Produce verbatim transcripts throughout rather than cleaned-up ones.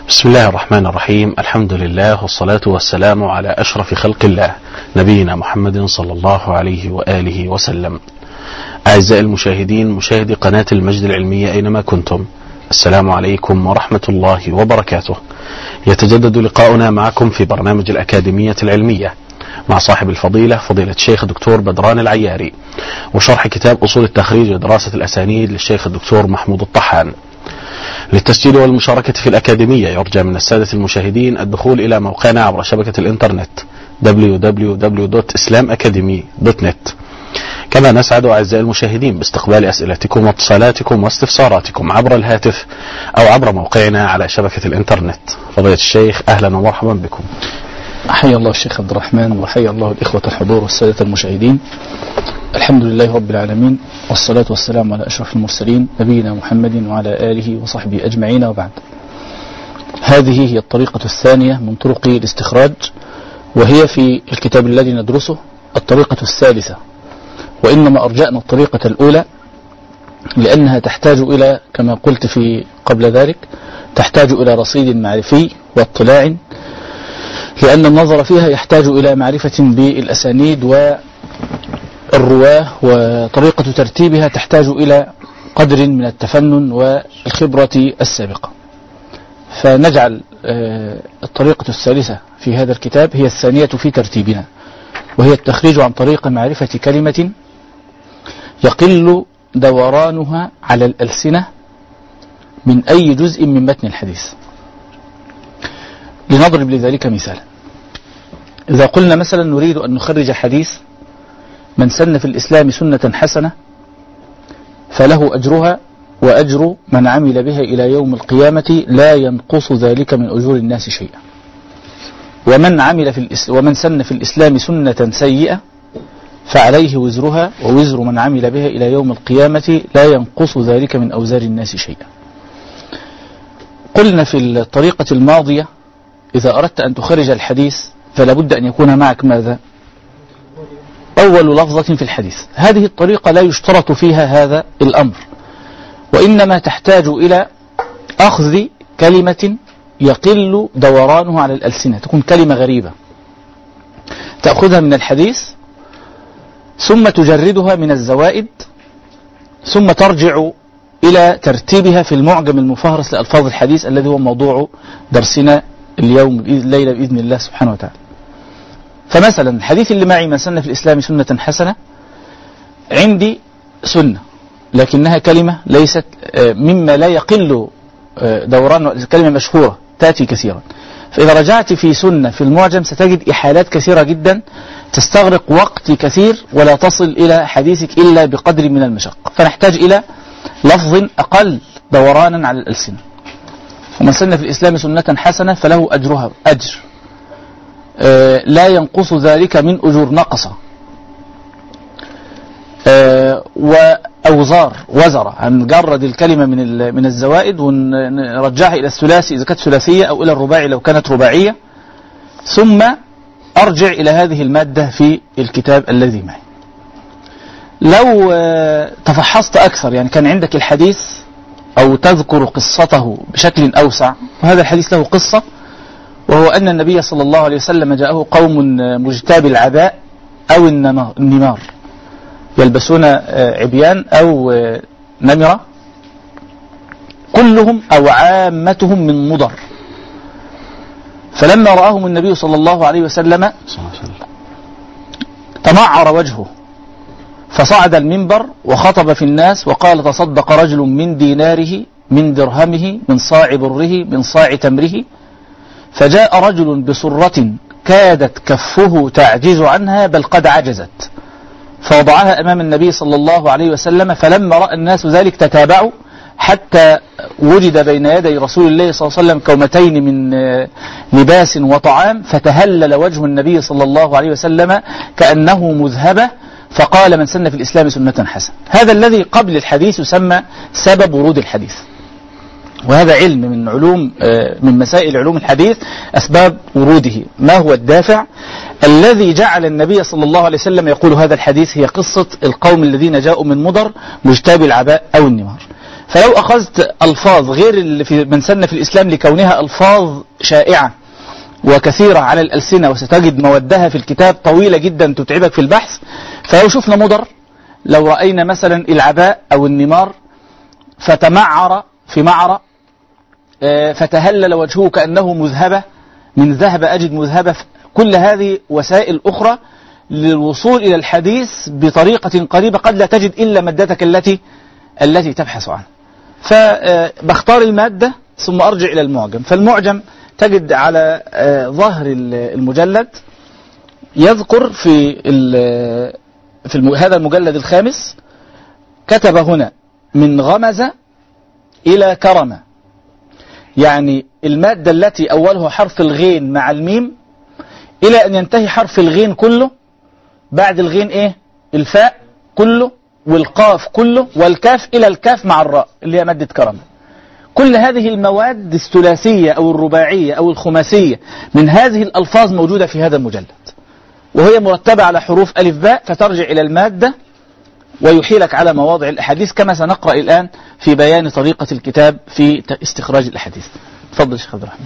بسم الله الرحمن الرحيم. الحمد لله والصلاة والسلام على أشرف خلق الله نبينا محمد صلى الله عليه وآله وسلم. أعزائي المشاهدين، مشاهدي قناة المجد العلمية أينما كنتم، السلام عليكم ورحمة الله وبركاته. يتجدد لقاؤنا معكم في برنامج الأكاديمية العلمية مع صاحب الفضيلة فضيلة الشيخ الدكتور بدران العياري، وشرح كتاب أصول التخريج ودراسة الأسانيد للشيخ الدكتور محمود الطحان. للتسجيل والمشاركة في الأكاديمية يرجى من السادة المشاهدين الدخول إلى موقعنا عبر شبكة الإنترنت دبليو دبليو دبليو دوت إسلام أكاديمي دوت نت. كما نسعد أعزائي المشاهدين باستقبال أسئلتكم واتصالاتكم واستفساراتكم عبر الهاتف أو عبر موقعنا على شبكة الإنترنت. فضيلة الشيخ، أهلا ومرحبا بكم. حيا الله الشيخ عبد الرحمن، وحيا الله الإخوة الحضور والسادة المشاهدين. الحمد لله رب العالمين، والصلاة والسلام على أشرف المرسلين نبينا محمد وعلى آله وصحبه أجمعين، وبعد. هذه هي الطريقة الثانية من طرق الاستخراج، وهي في الكتاب الذي ندرسه الطريقة الثالثة، وإنما أرجأنا الطريقة الأولى لأنها تحتاج إلى، كما قلت في قبل ذلك، تحتاج إلى رصيد معرفي واطلاع، لأن النظر فيها يحتاج إلى معرفة بالأسانيد والرواه، وطريقة ترتيبها تحتاج إلى قدر من التفنن والخبرة السابقة. فنجعل الطريقة الثالثة في هذا الكتاب هي الثانية في ترتيبنا، وهي التخريج عن طريق معرفة كلمة يقل دورانها على الألسنة من أي جزء من متن الحديث. لنضرب لذلك مثالا. إذا قلنا مثلا نريد أن نخرج حديث من سن في الإسلام سنة حسنة فله أجرها وأجر من عمل بها إلى يوم القيامة لا ينقص ذلك من أجور الناس شيئا، ومن عمل في الإس... ومن سن في الإسلام سنة سيئة فعليه وزرها ووزر من عمل بها إلى يوم القيامة لا ينقص ذلك من أوزار الناس شيئا. قلنا في الطريقة الماضية إذا أردت أن تخرج الحديث فلا بد أن يكون معك ماذا؟ أول لفظة في الحديث. هذه الطريقة لا يشترط فيها هذا الأمر، وإنما تحتاج إلى أخذ كلمة يقل دورانه على الألسنة، تكون كلمة غريبة تأخذها من الحديث ثم تجردها من الزوائد، ثم ترجع إلى ترتيبها في المعجم المفهرس لألفاظ الحديث الذي هو موضوع درسنا اليوم الليلة بإذن الله سبحانه وتعالى. فمثلا الحديث اللي معي من سن في الإسلام سنة حسنة، عندي سنة لكنها كلمة ليست مما لا يقل دوران، كلمة مشهورة تأتي كثيرا. فإذا رجعت في سنة في المعجم ستجد إحالات كثيرة جدا تستغرق وقت كثير ولا تصل إلى حديثك إلا بقدر من المشقة، فنحتاج إلى لفظ أقل دورانا على الألسنة. ومن سن في الإسلام سنة حسنة فله أجرها أجر آه لا ينقص ذلك من أجور نقصة، آه وأوزار وزرة، هنجرد الكلمة من من الزوائد ونرجعها إلى الثلاثي إذا كانت ثلاثية أو إلى الرباعي لو كانت رباعية، ثم أرجع إلى هذه المادة في الكتاب الذي معي. لو آه تفحصت أكثر، يعني كان عندك الحديث أو تذكر قصته بشكل أوسع، وهذا الحديث له قصة، وهو أن النبي صلى الله عليه وسلم جاءه قوم مجتاب العباء أو النمار، يلبسون عبيان أو نمرة، كلهم أو عامتهم من مضر. فلما رآهم النبي صلى الله عليه وسلم تمعر وجهه، فصعد المنبر وخطب في الناس وقال: تصدق رجل من ديناره من درهمه من صاع بره من صاع تمره، فجاء رجل بصرة كادت كفه تعجز عنها بل قد عجزت، فوضعها أمام النبي صلى الله عليه وسلم، فلما رأى الناس ذلك تتابعوا حتى وجد بين يدي رسول الله صلى الله عليه وسلم كومتين من لباس وطعام، فتهلل وجه النبي صلى الله عليه وسلم كأنه مذهبة، فقال: من سن في الإسلام سنة حسنة. هذا الذي قبل الحديث يسمى سبب ورود الحديث، وهذا علم من علوم من مسائل علوم الحديث، أسباب وروده. ما هو الدافع الذي جعل النبي صلى الله عليه وسلم يقول هذا الحديث؟ هي قصة القوم الذين جاءوا من مضر مجتاب العباء أو النمار. فلو أخذت ألفاظ غير اللي في من سن في الإسلام لكونها ألفاظ شائعة وكثيرة على الألسنة وستجد مودها في الكتاب طويلة جدا تتعبك في البحث، فلو شفنا مضر، لو رأينا مثلا العباء أو النمار فتمعر في معرة فتهلل وجهه كأنه مذهبة من ذهب أجد مذهبة، كل هذه وسائل أخرى للوصول إلى الحديث بطريقة قريبة قد لا تجد إلا مادتك التي التي تبحث عنها. فبختار المادة ثم أرجع إلى المعجم. فالمعجم تجد على ظهر المجلد يذكر في في هذا المجلد الخامس، كتب هنا من غمزة إلى كرمة، يعني المادة التي أولها حرف الغين مع الميم إلى أن ينتهي حرف الغين كله، بعد الغين إيه؟ الفاء كله والقاف كله والكاف إلى الكاف مع الراء اللي هي مادة كرمة. كل هذه المواد الثلاثية أو الرباعية أو الخماسية من هذه الألفاظ موجودة في هذا المجلد، وهي مرتبة على حروف ألف باء، فترجع إلى المادة ويحيلك على مواضع الأحاديث كما سنقرأ الآن في بيان طريقة الكتاب في استخراج الأحاديث. تفضل شيخ عبد الرحمن.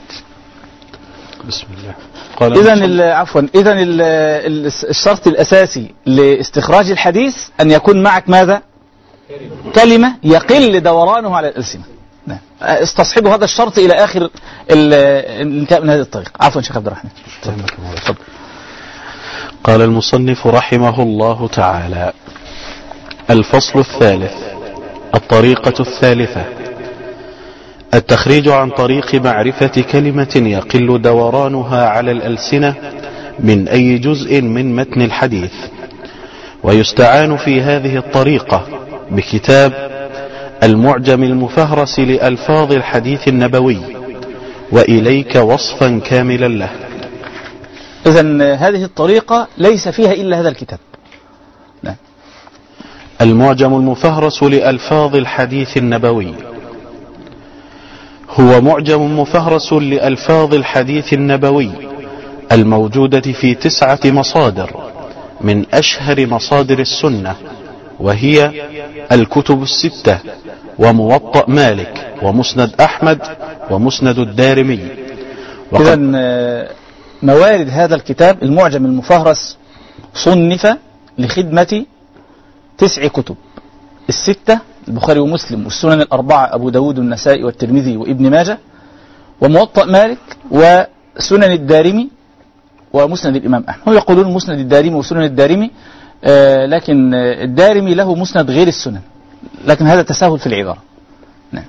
بسم الله. إذن عفوا إذن الشرط الأساسي لاستخراج الحديث أن يكون معك ماذا؟ كلمة يقل دورانه على الألسنة. نعم. استصحبوا هذا الشرط إلى آخر الانتهاء من هذه الطريقة. عفوا شيخ عبد الرحمن. تفضل. قال المصنف رحمه الله تعالى: الفصل الثالث، الطريقة الثالثة، التخريج عن طريق معرفة كلمة يقل دورانها على الألسنة من أي جزء من متن الحديث. ويستعان في هذه الطريقة بكتاب المعجم المفهرس لألفاظ الحديث النبوي، وإليك وصفا كاملا له. إذن هذه الطريقة ليس فيها إلا هذا الكتاب. نعم. المعجم المفهرس لألفاظ الحديث النبوي هو معجم مفهرس لألفاظ الحديث النبوي الموجودة في تسعة مصادر من أشهر مصادر السنة، وهي الكتب الستة وموطأ مالك ومسند أحمد ومسند الدارمي. إذن موارد هذا الكتاب المعجم المفهرس صنف لخدمة تسع كتب: الستة البخاري ومسلم والسنن الأربعة أبو داود والنسائي والترمذي وابن ماجه، وموطأ مالك وسنن الدارمي ومسند الإمام أحمد. هم يقولون مسند الدارمي وسنن الدارمي، آه لكن الدارمي له مسند غير السنن، لكن هذا تساهل في العبارة. نعم.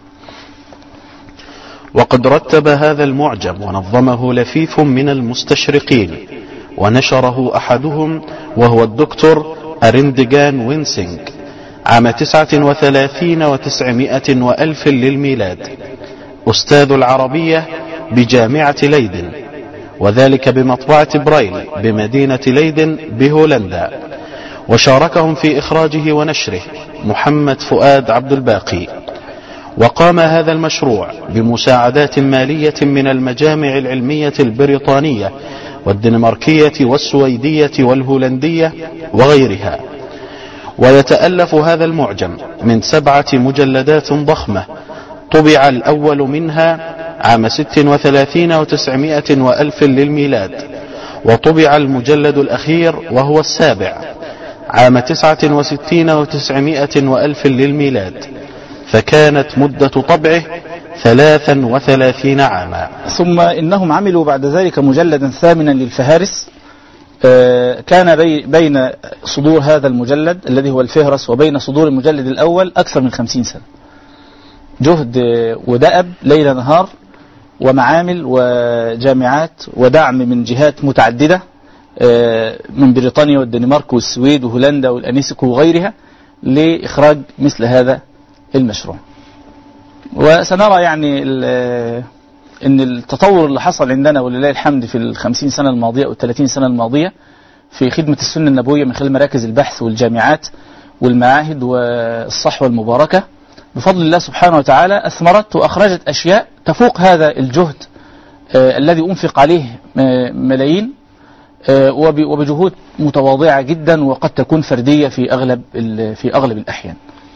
وقد رتب هذا المعجم ونظمه لفيف من المستشرقين، ونشره أحدهم وهو الدكتور أرندجان وينسينج عام تسعة وثلاثين وتسعمائة وألف للميلاد، أستاذ العربية بجامعة ليدن، وذلك بمطبعة برايل بمدينة ليدن بهولندا. وشاركهم في إخراجه ونشره محمد فؤاد عبد الباقي. وقام هذا المشروع بمساعدات مالية من المجامع العلمية البريطانية والدنماركية والسويدية والهولندية وغيرها. ويتألف هذا المعجم من سبعة مجلدات ضخمة، طبع الأول منها عام ست وثلاثين وتسعمائة وألف للميلاد، وطبع المجلد الأخير وهو السابع عام تسعة وستين وتسعمائة وألف للميلاد، فكانت مدة طبعه ثلاثا وثلاثين عاما. ثم إنهم عملوا بعد ذلك مجلدا ثامنا للفهارس، كان بين صدور هذا المجلد الذي هو الفهرس وبين صدور المجلد الأول أكثر من خمسين سنة، جهد ودأب ليل نهار، ومعامل وجامعات ودعم من جهات متعددة من بريطانيا والدنمارك والسويد وهولندا والأنيسك وغيرها لإخراج مثل هذا المشروع. وسنرى يعني ان التطور اللي حصل عندنا ولله الحمد في الخمسين سنة الماضية أو الثلاثين سنة الماضية في خدمة السنة النبوية من خلال مراكز البحث والجامعات والمعاهد والصحوة المباركة بفضل الله سبحانه وتعالى أثمرت وأخرجت أشياء تفوق هذا الجهد آه الذي أنفق عليه آه ملايين آه وبجهود متواضعة جدا، وقد تكون فردية في أغلب في أغلب الأحيان.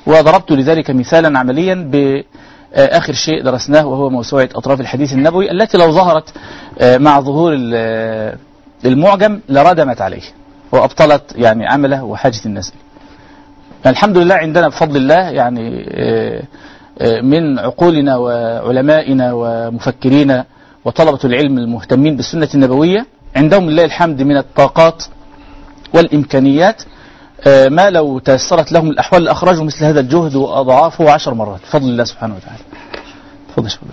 وضربت لذلك مثالا عمليا بآخر شيء درسناه، وهو موسوعة أطراف الحديث النبوي التي لو ظهرت مع ظهور المعجم لردمت عليه وأبطلت يعني عمله وحاجة الناس. الحمد لله عندنا بفضل الله يعني من عقولنا وعلمائنا ومفكرين وطلبة العلم المهتمين بالسنة النبوية عندهم لله الحمد من الطاقات والإمكانيات ما لو تيسرت لهم الأحوال لأخرجوا مثل هذا الجهد وأضعافه عشر مرات بفضل الله سبحانه وتعالى. تفضل شكرا.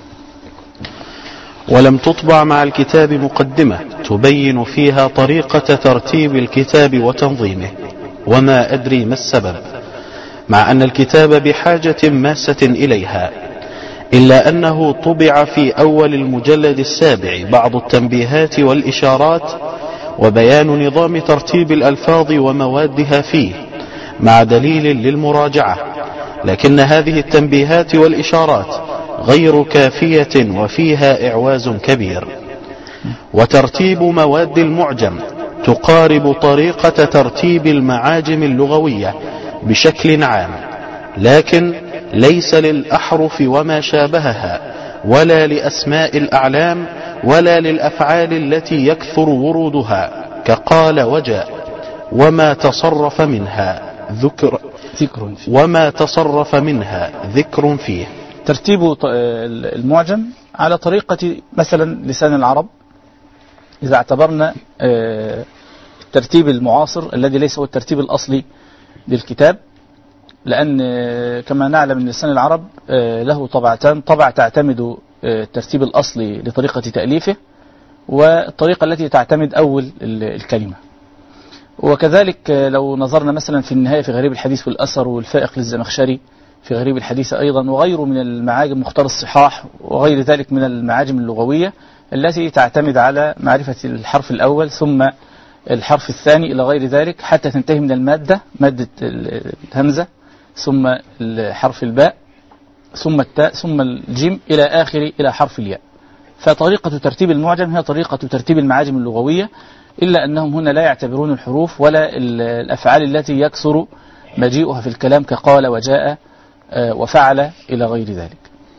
ولم تطبع مع الكتاب مقدمة تبين فيها طريقة ترتيب الكتاب وتنظيمه، وما أدري ما السبب، مع أن الكتاب بحاجة ماسة إليها، إلا أنه طبع في أول المجلد السابع بعض التنبيهات والإشارات وبيان نظام ترتيب الألفاظ وموادها فيه مع دليل للمراجعة، لكن هذه التنبيهات والإشارات غير كافية وفيها إعواز كبير. وترتيب مواد المعجم تقارب طريقة ترتيب المعاجم اللغوية بشكل عام، لكن ليس للأحرف وما شابهها ولا لأسماء الأعلام ولا للأفعال التي يكثر ورودها كقال وجاء وما تصرف منها ذكر ذكر وما تصرف منها ذكر فيه. ترتيب المعجم على طريقة مثلا لسان العرب إذا اعتبرنا الترتيب المعاصر الذي ليس هو الترتيب الأصلي للكتاب، لأن كما نعلم أن لسان العرب له طبعتان، طبع تعتمد الترتيب الأصلي لطريقة تأليفه والطريقة التي تعتمد أول الكلمة. وكذلك لو نظرنا مثلا في النهاية في غريب الحديث والأثر والفائق للزمخشري في غريب الحديث أيضا وغيره من المعاجم مختار الصحاح وغير ذلك من المعاجم اللغوية التي تعتمد على معرفة الحرف الأول ثم الحرف الثاني إلى غير ذلك حتى تنتهي من المادة مادة الهمزة ثم حرف الباء ثم التاء ثم الجيم إلى آخر إلى حرف الياء. فطريقة ترتيب المعجم هي طريقة ترتيب المعاجم اللغوية، إلا أنهم هنا لا يعتبرون الحروف ولا الأفعال التي يكثر مجيئها في الكلام كقال وجاء وفعل إلى غير ذلك.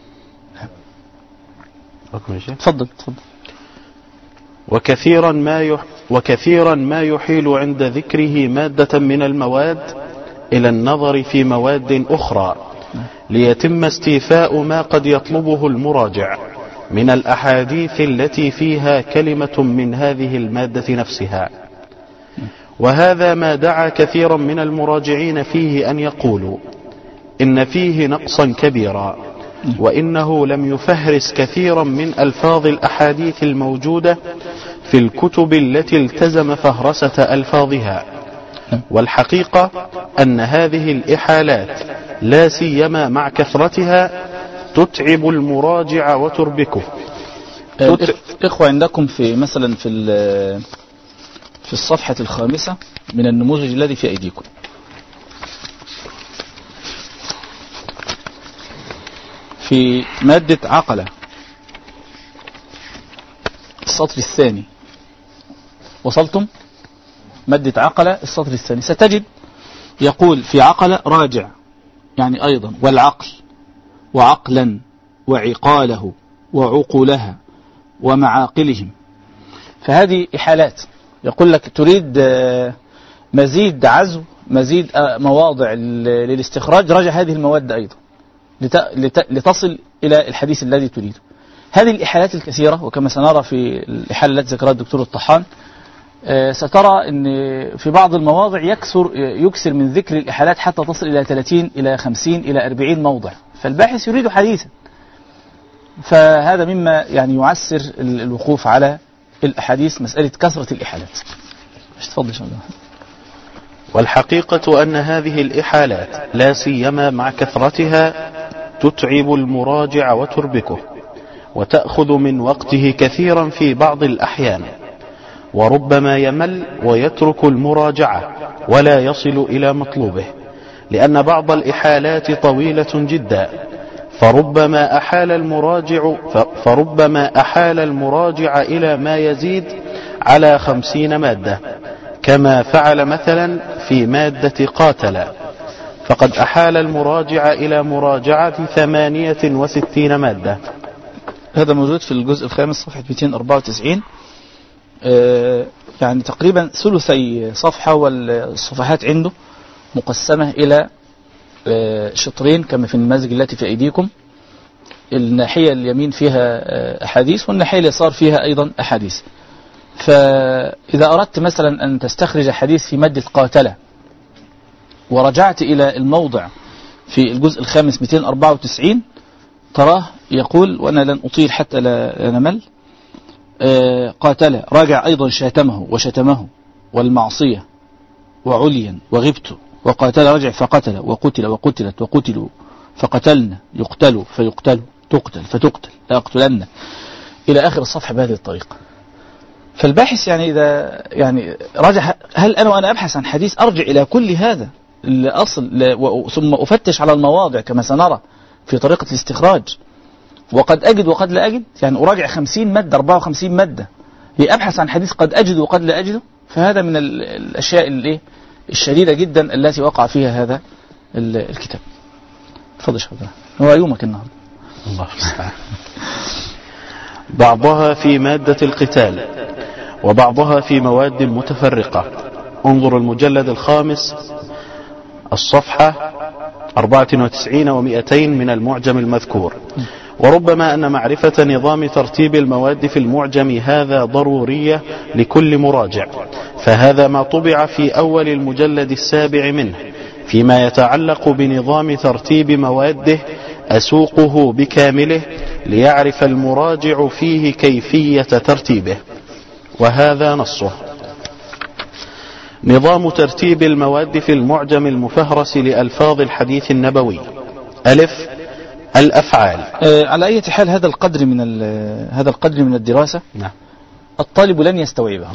تفضل تفضل. وكثيرا ما يح وكثيرا ما يحيل عند ذكره مادة من المواد إلى النظر في مواد أخرى ليتم استيفاء ما قد يطلبه المراجع من الأحاديث التي فيها كلمة من هذه المادة نفسها. وهذا ما دعا كثيرا من المراجعين فيه أن يقولوا إن فيه نقصا كبيرا، وإنه لم يفهرس كثيرا من ألفاظ الأحاديث الموجودة في الكتب التي التزم فهرسة ألفاظها. والحقيقة أن هذه الإحالات لا سيما مع كثرتها تتعب المراجع وتربكه. إخوة عندكم في مثلا في في الصفحة الخامسة من النموذج الذي في أيديكم في مادة عقلة السطر الثاني، وصلتم؟ مادة عقلة السطر الثاني ستجد يقول في عقلة راجع يعني أيضا والعقل وعقلا وعقاله وعقولها ومعاقلهم. فهذه إحالات، يقول لك تريد مزيد عزو مزيد مواضع للاستخراج، راجع هذه المواد أيضا لتصل إلى الحديث الذي تريده. هذه الإحالات الكثيرة، وكما سنرى في الإحالة التي ذكرها الدكتور الطحان سترى أن في بعض المواضع يكثر يكثر من ذكر الإحالات حتى تصل إلى ثلاثين إلى خمسين إلى أربعين موضع، فالباحث يريد حديثا. فهذا مما يعني يعسر الوقوف على الأحاديث، مسألة كثرة الإحالات. مش تفضل شو الله. والحقيقة أن هذه الإحالات لا سيما مع كثرتها تتعب المراجع وتربكه وتأخذ من وقته كثيرا في بعض الأحيان، وربما يمل ويترك المراجعة ولا يصل إلى مطلوبه، لأن بعض الإحالات طويلة جدا، فربما أحال المراجع فربما أحال المراجع إلى ما يزيد على خمسين مادة، كما فعل مثلا في مادة قاتل، فقد أحال المراجع إلى مراجعة ثمانية وستين مادة. هذا موجود في الجزء الخامس صفحة مئتين وأربعة وتسعين. آه يعني تقريبا ثلثي صفحة، والصفحات عنده مقسمة إلى آه شطرين كما في النماذج التي في أيديكم. الناحية اليمين فيها آه أحاديث، والناحية اليسار فيها أيضا أحاديث. فإذا أردت مثلا أن تستخرج حديث في مادة قاتلة ورجعت إلى الموضع في الجزء الخامس مئتين وأربعة وتسعين، تراه يقول، وأنا لن أطيل حتى لا نمل، آه قاتل راجع أيضا شاتمه وشتمه والمعصية وعليا وغبت، وقاتل رجع فقتل وقتل وقتلت وقتلوا فقتلنا يقتلوا فيقتلوا تقتل فتقتل لا أقتلن، إلى آخر الصفحة بهذه الطريقة. فالباحث يعني إذا يعني رجع، هل أنا وأنا أبحث عن حديث أرجع إلى كل هذا الأصل ثم أفتش على المواضع كما سنرى في طريقة الاستخراج، وقد أجد وقد لا أجد، يعني أراجع خمسين مادة أربعة وخمسين مادة لأبحث عن حديث قد أجد وقد لا أجده؟ فهذا من الأشياء الشديدة جدا التي وقع فيها هذا الكتاب. تفضل شيخ، هو يومك النهارده. الله المستعان. بعضها في مادة القتال وبعضها في مواد متفرقة. انظر المجلد الخامس الصفحة أربعة وتسعين ومئتين من المعجم المذكور. وربما أن معرفة نظام ترتيب المواد في المعجم هذا ضرورية لكل مراجع، فهذا ما طبع في أول المجلد السابع منه. فيما يتعلق بنظام ترتيب مواده أسوقه بكامله ليعرف المراجع فيه كيفية ترتيبه، وهذا نصه: نظام ترتيب المواد في المعجم المفهرس لألفاظ الحديث النبوي. ألف، الأفعال. آه على أي حال هذا القدر من هذا القدر من الدراسة نعم الطالب لن يستوعبه،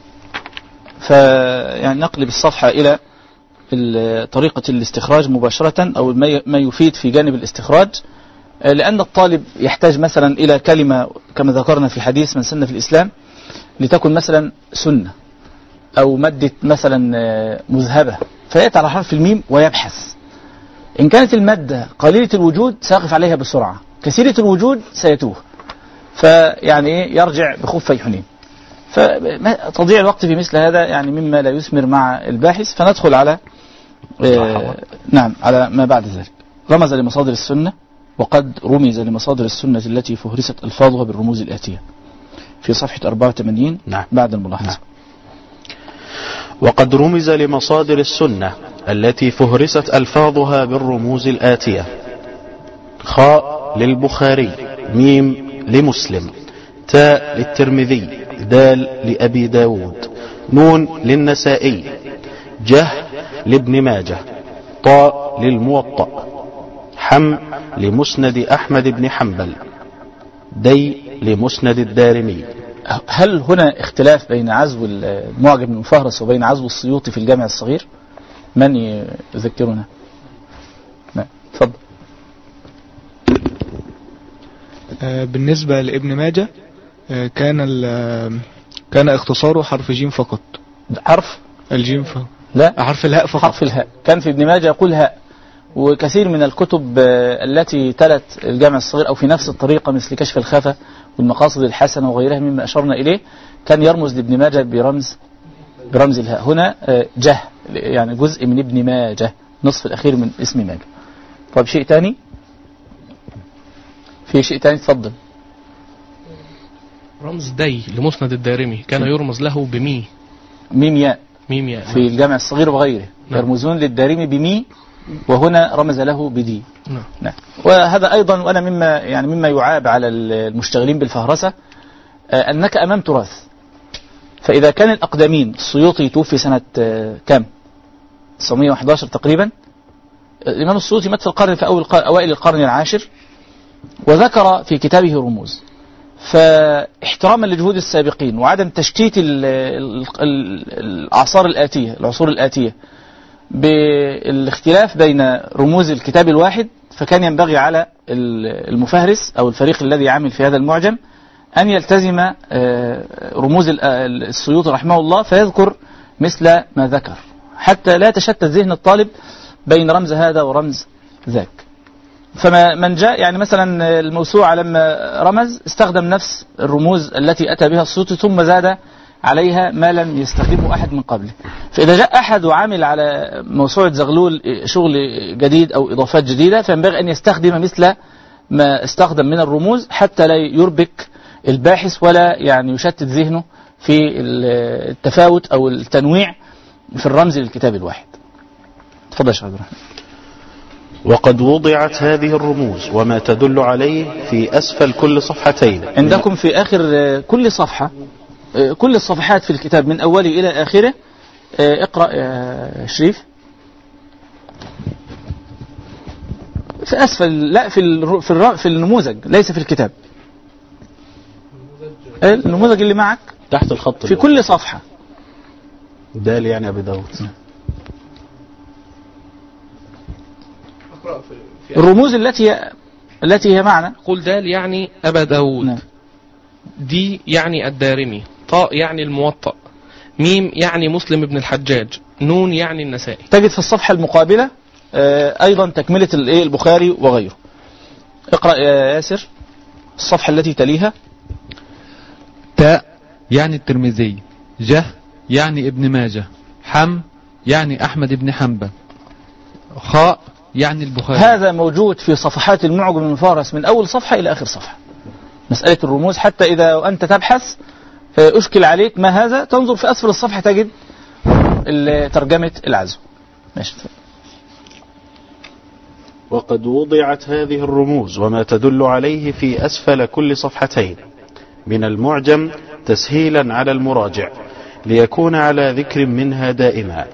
فيعني نقلب الصفحة إلى طريقة الاستخراج مباشرة، أو ما يفيد في جانب الاستخراج، لأن الطالب يحتاج مثلا إلى كلمة كما ذكرنا في حديث من سن في الإسلام لتكن مثلا سنة، أو مادة مثلا مذهبة، فيأتي على حرف الميم ويبحث. إن كانت المادة قليلة الوجود سيقف عليها بسرعة، كثيرة الوجود سيتوه، فيعني يرجع بخفي حنين. فتضيع الوقت في مثل هذا يعني مما لا يثمر مع الباحث. فندخل على آه نعم على ما بعد ذلك. رمز لمصادر السنة، وقد رمز لمصادر السنة التي فهرست ألفاظها بالرموز الآتية في صفحة أربعة وثمانين نعم. بعد الملاحظة. نعم. وقد رمز لمصادر السنة التي فهرست ألفاظها بالرموز الآتية: خاء للبخاري، ميم لمسلم، تاء للترمذي، دال لأبي داود، نون للنسائي، جه لابن ماجه، طاء للموطأ، حم لمسند أحمد بن حنبل، دي لمسند الدارمي. هل هنا اختلاف بين عزو المعجم المفهرس وبين عزو السيوطي في الجامع الصغير؟ من يذكرنا؟ نعم تفضل. بالنسبة لابن ماجه كان كان اختصاره حرف جيم فقط. حرف الجيم فقط؟ لا، حرف الهاء فقط. حرف الهاء. كان في ابن ماجه يقول هاء، وكثير من الكتب التي تلت الجامع الصغير أو في نفس الطريقة مثل كشف الخفا والمقاصد الحسنة وغيرها مما أشرنا إليه كان يرمز لابن ماجه برمز برمز الهاء. هنا جه يعني جزء من ابن ماجه، نصف الأخير من اسم ماجه. طيب شيء تاني؟ في شيء تاني؟ تفضل. رمز دي لمسند الدارمي كان يرمز له بمي، ميم ياء، ميم ياء في الجامع الصغير وغيره. نعم. يرمزون للدارمي بمي، وهنا رمز له بدي. نعم. نعم. وهذا أيضا وأنا مما يعني مما يعاب على المشتغلين بالفهرسة أنك أمام تراث. فإذا كان الأقدمين السيوطي توفي سنة كم؟ تسعمائة وأحد عشر تقريبا. الإمام السيوطي مات في القرن في أول أوائل القرن العاشر، وذكر في كتابه رموز. فاحتراما لجهود السابقين وعدم تشتيت الأعصار الآتية العصور الآتية بالاختلاف بين رموز الكتاب الواحد، فكان ينبغي على المفهرس أو الفريق الذي يعمل في هذا المعجم أن يلتزم رموز السيوطي رحمه الله، فيذكر مثل ما ذكر حتى لا تشتت ذهن الطالب بين رمز هذا ورمز ذاك. فما من جاء يعني مثلا الموسوعة لما رمز استخدم نفس الرموز التي أتى بها السيوطي ثم زاد عليها ما لم يستخدمه أحد من قبله. فإذا جاء أحد وعمل على موسوعة زغلول شغل جديد أو إضافات جديدة فينبغي أن يستخدم مثل ما استخدم من الرموز حتى لا يربك الباحث ولا يعني يشتت ذهنه في التفاوت أو التنويع في الرمز للكتاب الواحد. تفضل يا شيخ عبد الرحمن. وقد وضعت هذه الرموز وما تدل عليه في أسفل كل صفحتين. عندكم في آخر كل صفحة، كل الصفحات في الكتاب من أوله إلى آخره. اقرأ يا شريف. في أسفل، لا في في في النموذج ليس في الكتاب. النموذج اللي معك تحت الخط في كل صفحة. دال يعني أبي داود. الرموز التي التي هي معنا. قل دال يعني أبا داود. نعم. دي يعني الدارمي. طاء يعني الموطأ. ميم يعني مسلم بن الحجاج. نون يعني النسائي. تجد في الصفحة المقابلة أيضا تكملة البخاري وغيره. اقرأ يا ياسر الصفحة التي تليها. تاء يعني الترمذي. جه يعني ابن ماجه. حم يعني أحمد بن حنبل. خاء يعني البخاري. هذا موجود في صفحات المعجم المفارس من أول صفحة إلى آخر صفحة. مسألة الرموز حتى إذا أنت تبحث أشكل عليك ما هذا تنظر في أسفل الصفحة تجد ترجمة العزو. ماشي. وقد وضعت هذه الرموز وما تدل عليه في أسفل كل صفحتين من المعجم تسهيلا على المراجع ليكون على ذكر منها دائما.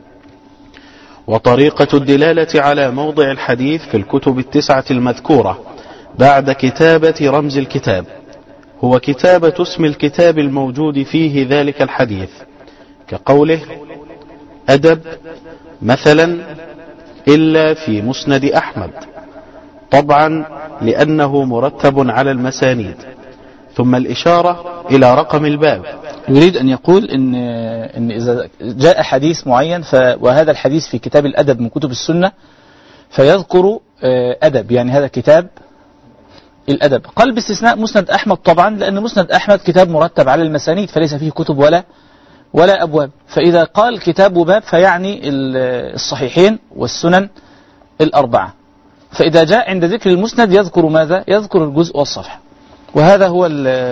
وطريقة الدلالة على موضع الحديث في الكتب التسعة المذكورة بعد كتابة رمز الكتاب هو كتابة اسم الكتاب الموجود فيه ذلك الحديث، كقوله أدب مثلا إلا في مسند أحمد، طبعا لأنه مرتب على المسانيد، ثم الإشارة إلى رقم الباب. يريد أن يقول إن, إن إذا جاء حديث معين ف وهذا الحديث في كتاب الأدب من كتب السنة فيذكر أدب، يعني هذا كتاب الأدب. قال باستثناء مسند أحمد طبعا لأن مسند أحمد كتاب مرتب على المسانيد فليس فيه كتب ولا ولا أبواب. فإذا قال كتاب باب فيعني الصحيحين والسنن الأربعة. فإذا جاء عند ذكر المسند يذكر ماذا؟ يذكر الجزء والصفحة. وهذا هو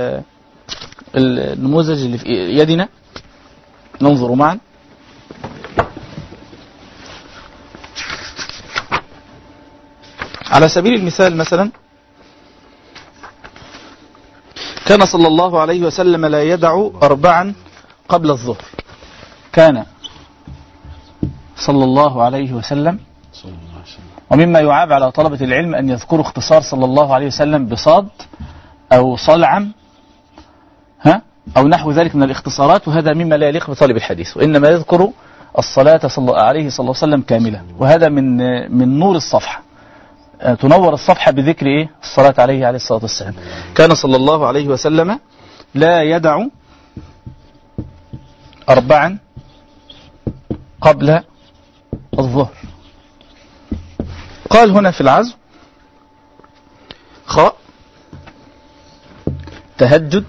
النموذج اللي في يدنا. ننظر معا. على سبيل المثال مثلا كان صلى الله عليه وسلم لا يدع أربعا قبل الظهر. كان صلى الله عليه وسلم، ومما يعاب على طلبة العلم أن يذكروا اختصار صلى الله عليه وسلم بصاد أو صلعم ها أو نحو ذلك من الاختصارات، وهذا مما لا يليق بطالب الحديث، وإنما يذكر الصلاة صلى عليه صلى الله عليه وسلم كاملة، وهذا من من نور الصفحة. تنور الصفحة بذكر إيه؟ الصلاة عليه عليه الصلاة والسلام. كان صلى الله عليه وسلم لا يدع أربعا قبل الظهر. قال هنا في العزو خاء تهجد.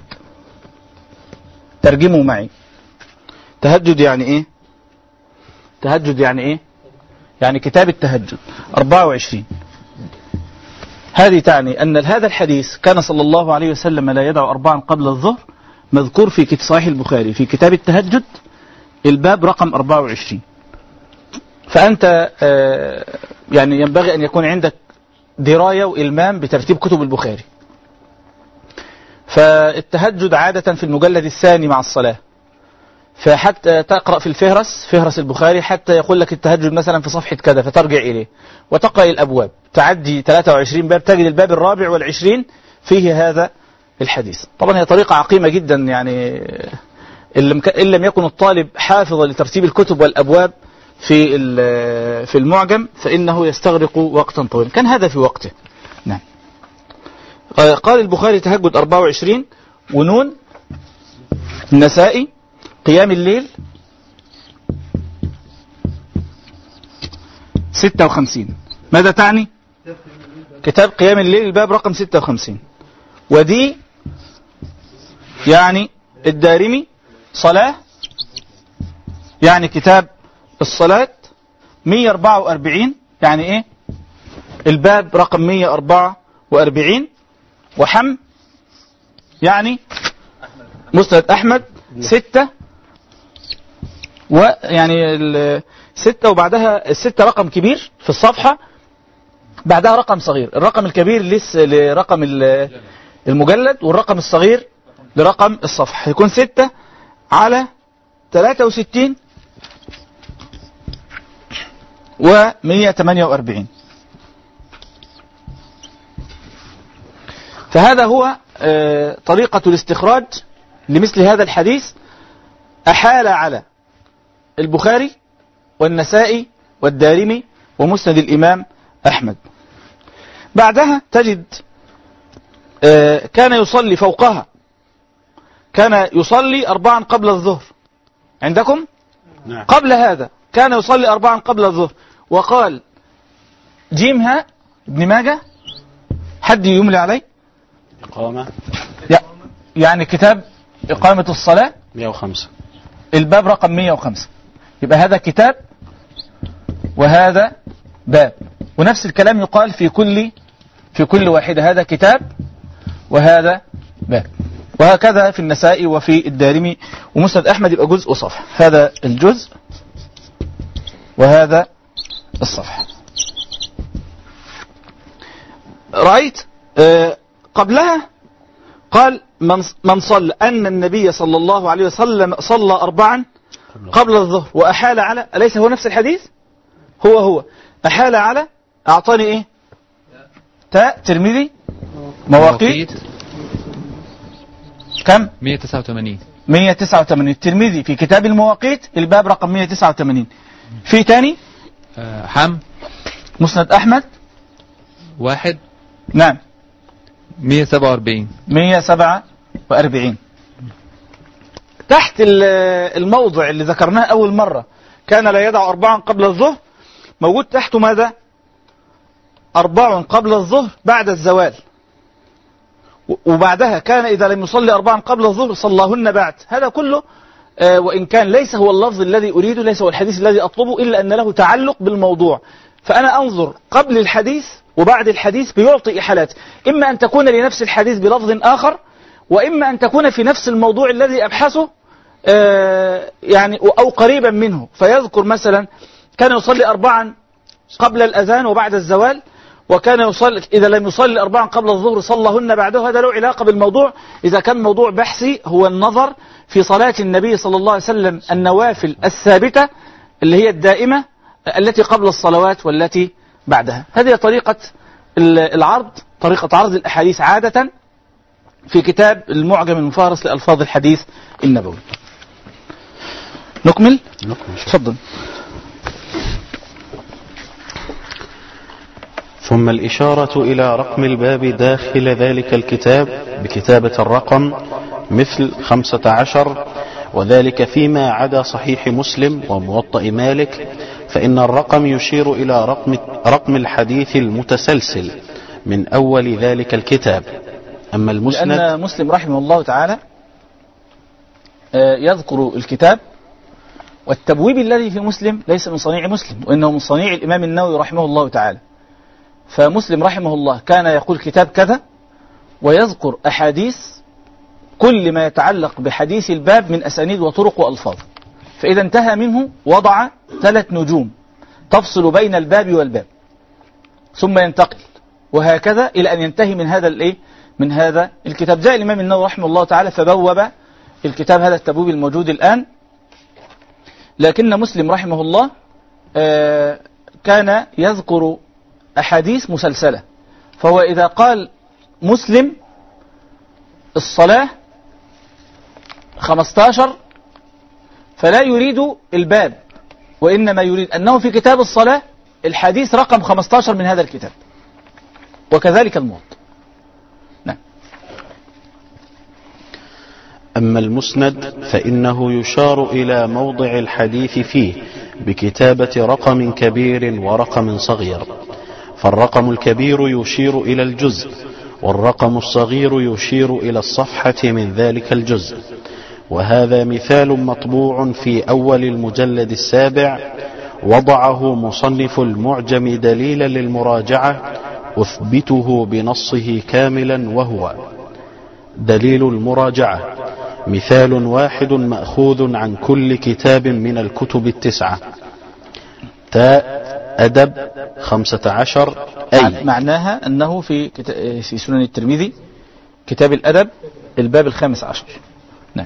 ترجموا معي. تهجد يعني ايه؟ تهجد يعني ايه؟ يعني كتاب التهجد أربعة وعشرين. هذه تعني أن هذا الحديث كان صلى الله عليه وسلم لا يدع أربعا قبل الظهر مذكور في صحيح البخاري في كتاب التهجد الباب رقم أربعة وعشرين. فأنت يعني ينبغي أن يكون عندك دراية وإلمام بترتيب كتب البخاري. فالتهجد عادة في المجلد الثاني مع الصلاة، فحتى تقرأ في الفهرس فهرس البخاري حتى يقول لك التهجد مثلا في صفحة كذا فترجع إليه وتقرأ الأبواب، تعدي ثلاثة وعشرين باب تجد الباب الرابع والعشرين فيه هذا الحديث. طبعا هي طريقة عقيمة جدا، يعني إن لم يكن الطالب حافظا لترتيب الكتب والأبواب في في المعجم فإنه يستغرق وقتا طويلا. كان هذا في وقته. نعم. قال البخاري تهجد أربعة وعشرين ونون النسائي قيام الليل ستة وخمسين. ماذا تعني؟ كتاب قيام الليل الباب رقم ستة وخمسين. ودي يعني الدارمي صلاة، يعني كتاب الصلاة مئة وأربعة وأربعين، يعني ايه الباب رقم مئة وأربعة وأربعين. وحم يعني مسند أحمد ستة، ويعني الستة وبعدها الستة رقم كبير في الصفحة، بعدها رقم صغير. الرقم الكبير لسه لرقم المجلد، والرقم الصغير لرقم الصفحة. يكون ستة على ثلاثة وستين ومئة وثمانية وأربعين. فهذا هو طريقة الاستخراج لمثل هذا الحديث. أحال على البخاري والنسائي والدارمي ومسند الإمام أحمد. بعدها تجد كان يصلي فوقها، كان يصلي أربعا قبل الظهر عندكم؟ نعم. قبل هذا كان يصلي أربعا قبل الظهر. وقال جيمها ابن ماجه، حد يملي علي؟ إقامة يعني كتاب إقامة الصلاة مئة وخمسة، الباب رقم مئة وخمسة. يبقى هذا كتاب وهذا باب، ونفس الكلام يقال في كل في كل واحدة. هذا كتاب وهذا باب، وهكذا في النسائي وفي الدارمي ومسند أحمد. يبقى جزء وصفحة، هذا الجزء وهذا الصفحة. رأيت آه قبلها قال من من صلى أن النبي صلى الله عليه وسلم صلى أربعا قبل الظهر وأحال على، أليس هو نفس الحديث؟ هو هو أحال على. أعطاني إيه؟ تاء ترمذي مواقيت كم؟ مئة وتسعة وثمانين. مئة وتسعة وثمانين. الترمذي في كتاب المواقيت الباب رقم مئة وتسعة وثمانين. في تاني أه حم مسند أحمد واحد نعم مئة وسبعة وأربعين. مئة وسبعة وأربعين. تحت الموضع اللي ذكرناه أول مرة كان لا يدع أربعا قبل الظهر، موجود تحته ماذا؟ أربع قبل الظهر بعد الزوال، وبعدها كان إذا لم يصلي أربعا قبل الظهر صلاهن بعد. هذا كله آه وإن كان ليس هو اللفظ الذي أريده، ليس هو الحديث الذي أطلبه، إلا أن له تعلق بالموضوع. فأنا أنظر قبل الحديث وبعد الحديث بيعطي إحالات، إما أن تكون لنفس الحديث بلفظ آخر، وإما أن تكون في نفس الموضوع الذي أبحثه آه يعني أو قريبا منه. فيذكر مثلا كان يصلي أربعا قبل الأذان وبعد الزوال، وكان يصلي إذا لم يصلي أربعا قبل الظهر صلىهن بعده. هذا له علاقة بالموضوع. إذا كان موضوع بحثي هو النظر في صلاة النبي صلى الله عليه وسلم النوافل الثابتة اللي هي الدائمة التي قبل الصلوات والتي بعدها. هذه طريقة العرض، طريقة عرض الأحاديث عادة في كتاب المعجم المفهرس لألفاظ الحديث النبوي. نكمل؟ نكمل. تفضل. ثم الإشارة إلى رقم الباب داخل ذلك الكتاب بكتابة الرقم مثل خمسة عشر، وذلك فيما عدا صحيح مسلم وموطأ مالك، فإن الرقم يشير إلى رقم, رقم الحديث المتسلسل من أول ذلك الكتاب. أما المسند، لأن مسلم رحمه الله تعالى يذكر الكتاب، والتبويب الذي في مسلم ليس من صنيع مسلم، وإنه من صنيع الإمام النووي رحمه الله تعالى. فمسلم رحمه الله كان يقول كتاب كذا ويذكر أحاديث كل ما يتعلق بحديث الباب من أسانيد وطرق وألفاظ، فإذا انتهى منه وضع ثلاث نجوم تفصل بين الباب والباب، ثم ينتقل وهكذا إلى أن ينتهي من هذا الإيه من هذا الكتاب. جاء الإمام النووي رحمه الله تعالى فبوب الكتاب هذا التبويب الموجود الآن. لكن مسلم رحمه الله آه كان يذكر أحاديث مسلسلة، فهو إذا قال مسلم الصلاة خمسة عشر فلا يريد الباب، وإنما يريد أنه في كتاب الصلاة الحديث رقم خمسة عشر من هذا الكتاب، وكذلك الموطأ. نعم. أما المسند فإنه يشار إلى موضع الحديث فيه بكتابة رقم كبير ورقم صغير، فالرقم الكبير يشير إلى الجزء، والرقم الصغير يشير إلى الصفحة من ذلك الجزء. وهذا مثال مطبوع في أول المجلد السابع، وضعه مصنف المعجم دليلا للمراجعة، أثبته بنصه كاملا، وهو دليل المراجعة مثال واحد مأخوذ عن كل كتاب من الكتب التسعة. تاء أدب خمسة عشر. أي معناها أنه في في سنن الترمذي كتاب الأدب الباب الخامس عشر. نعم.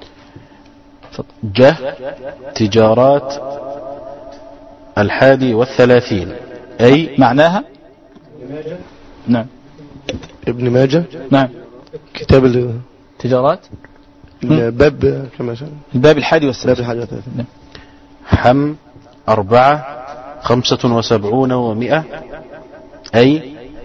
جه تجارات الحادي والثلاثين. أي معناها نعم ابن ماجه. نعم. كتاب تجارات الباب كما شاء الباب الحادي والثلاثين. نعم. حم أربعة خمسة وسبعون ومئة. أي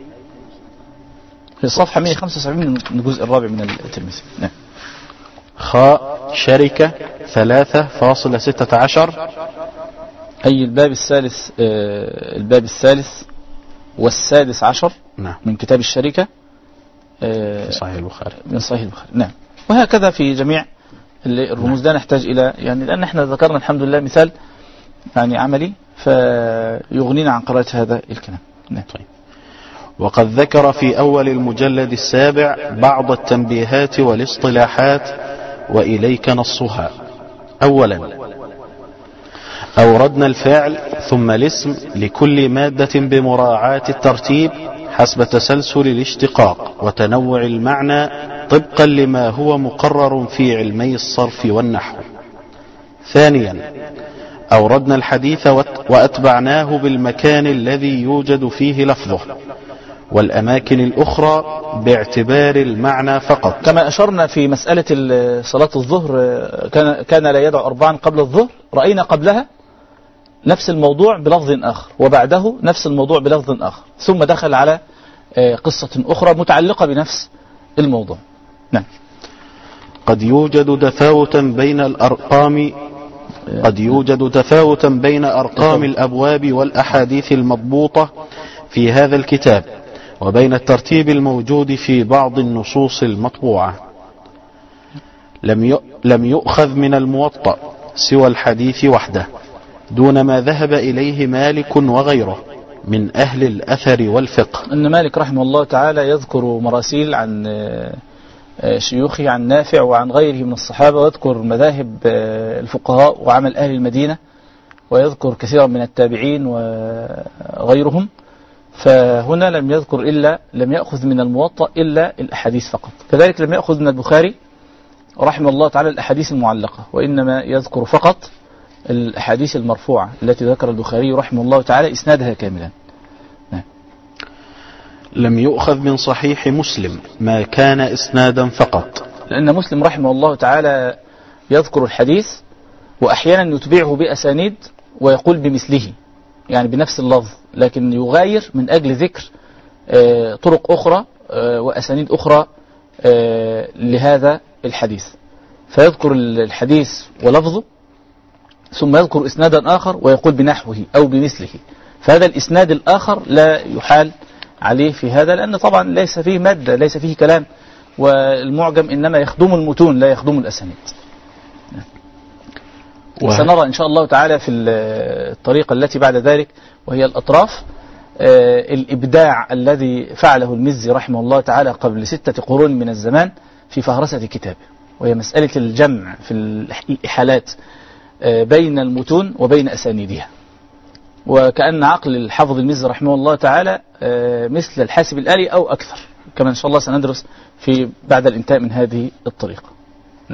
في الصفحة مئة وخمسة وسبعين من الجزء الرابع من الترمذي. نعم. خاء شركة ثلاثة فاصلة ستة عشر. أي الباب الثالث آه الباب الثالث والسادس عشر. نعم. من كتاب الشركة آه صحيح البخاري. من صحيح البخاري. نعم. وهكذا في جميع الرموز. لا نحتاج إلى يعني لأن احنا ذكرنا الحمد لله مثال يعني عملي فيغنينا عن قراءة هذا الكلام. نعم. طيب. وقد ذكر في أول المجلد السابع بعض التنبيهات والاصطلاحات وإليك نصها. أولا، أوردنا الفعل ثم الاسم لكل مادة بمراعاة الترتيب حسب تسلسل الاشتقاق وتنوع المعنى طبقا لما هو مقرر في علمي الصرف والنحو. ثانيا، أوردنا الحديث وأتبعناه بالمكان الذي يوجد فيه لفظه، والأماكن الأخرى باعتبار المعنى فقط. كما أشرنا في مسألة صلاة الظهر كان, كان لا يدعو أربعا قبل الظهر، رأينا قبلها نفس الموضوع بلفظ آخر وبعده نفس الموضوع بلفظ آخر، ثم دخل على قصة أخرى متعلقة بنفس الموضوع. نعم. قد يوجد تفاوتا بين الأرقام قد يوجد تفاوتا بين أرقام الأبواب والأحاديث المضبوطة في هذا الكتاب وبين الترتيب الموجود في بعض النصوص المطبوعة. لم يؤخذ من الموطأ سوى الحديث وحده دون ما ذهب إليه مالك وغيره من أهل الأثر والفقه. أن مالك رحمه الله تعالى يذكر مراسيل عن شيوخه عن نافع وعن غيره من الصحابة، ويذكر مذاهب الفقهاء وعمل أهل المدينة، ويذكر كثيرا من التابعين وغيرهم. فهنا لم يذكر إلا لم يأخذ من الموطأ إلا الأحاديث فقط. كذلك لم يأخذ من البخاري رحمه الله تعالى الأحاديث المعلقة، وإنما يذكر فقط الأحاديث المرفوعة التي ذكر البخاري رحمه الله تعالى إسنادها كاملا. نعم. لم يؤخذ من صحيح مسلم ما كان إسنادا فقط، لأن مسلم رحمه الله تعالى يذكر الحديث وأحيانا يتبعه بأسانيد ويقول بمثله، يعني بنفس اللفظ، لكن يغاير من أجل ذكر آه طرق أخرى آه وأسانيد أخرى آه لهذا الحديث، فيذكر الحديث ولفظه ثم يذكر إسنادا آخر ويقول بنحوه أو بمثله. فهذا الإسناد الآخر لا يحال عليه في هذا، لأن طبعا ليس فيه مادة، ليس فيه كلام، والمعجم إنما يخدم المتون لا يخدم الأسانيد. وسنرى إن شاء الله تعالى في الطريقة التي بعد ذلك وهي الأطراف الإبداع الذي فعله المزي رحمه الله تعالى قبل ستة قرون من الزمان في فهرسة كتابه، وهي مسألة الجمع في الإحالات بين المتون وبين أسانيدها. وكأن عقل الحافظ المزي رحمه الله تعالى مثل الحاسب الآلي أو أكثر، كما إن شاء الله سندرس في بعد الانتهاء من هذه الطريقة. نعم.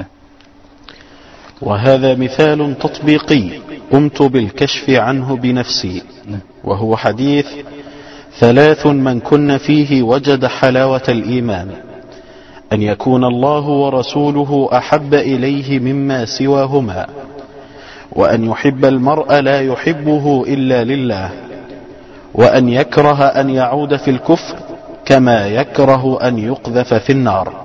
وهذا مثال تطبيقي قمت بالكشف عنه بنفسي، وهو حديث ثلاث من كن فيه وجد حلاوة الإيمان: أن يكون الله ورسوله أحب إليه مما سواهما، وأن يحب المرء لا يحبه إلا لله، وأن يكره أن يعود في الكفر كما يكره أن يقذف في النار.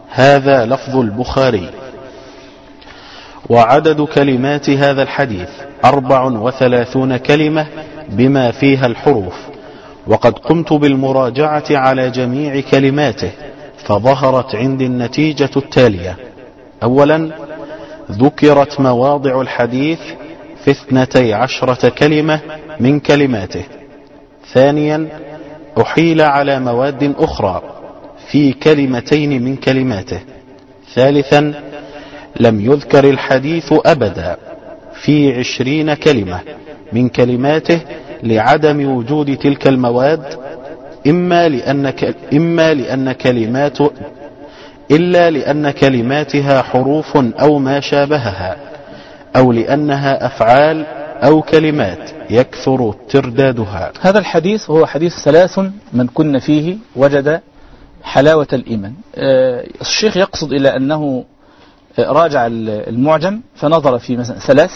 هذا لفظ البخاري. وعدد كلمات هذا الحديث أربع وثلاثون كلمة بما فيها الحروف، وقد قمت بالمراجعة على جميع كلماته، فظهرت عندي النتيجة التالية: أولا، ذكرت مواضع الحديث في اثنتي عشرة كلمة من كلماته. ثانيا، أحيل على مواد أخرى في كلمتين من كلماته. ثالثا، لم يذكر الحديث أبدا في عشرين كلمة من كلماته لعدم وجود تلك المواد، إما لأن, ك... إما لأن كلمات إلا لأن كلماتها حروف أو ما شابهها، أو لأنها أفعال أو كلمات يكثر تردادها. هذا الحديث هو حديث ثلاث من كن فيه وجد حلاوة الإيمان. الشيخ يقصد إلى أنه راجع المعجم فنظر في مثلا ثلاث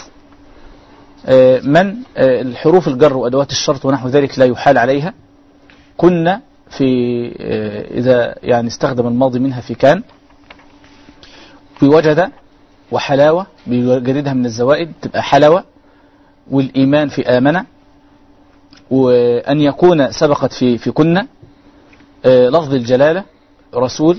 من الحروف الجر وأدوات الشرط ونحو ذلك لا يحال عليها، كنا في إذا يعني استخدم الماضي منها في كان، في وجد وحلاوة بيجردها من الزوائد تبقى حلاوة، والإيمان في آمنة، وأن يكون سبقت في في كنا لفظ الجلالة رسول،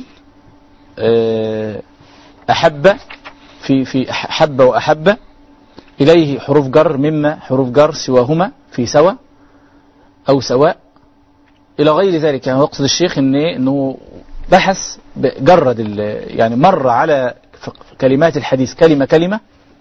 أحب في في حب وأحب، إليه حروف جر مما حروف جر سواهما في سوا أو سواء إلى غير ذلك. يعني يقصد الشيخ إن إنه بحث جرد يعني مر على كلمات الحديث كلمة كلمة،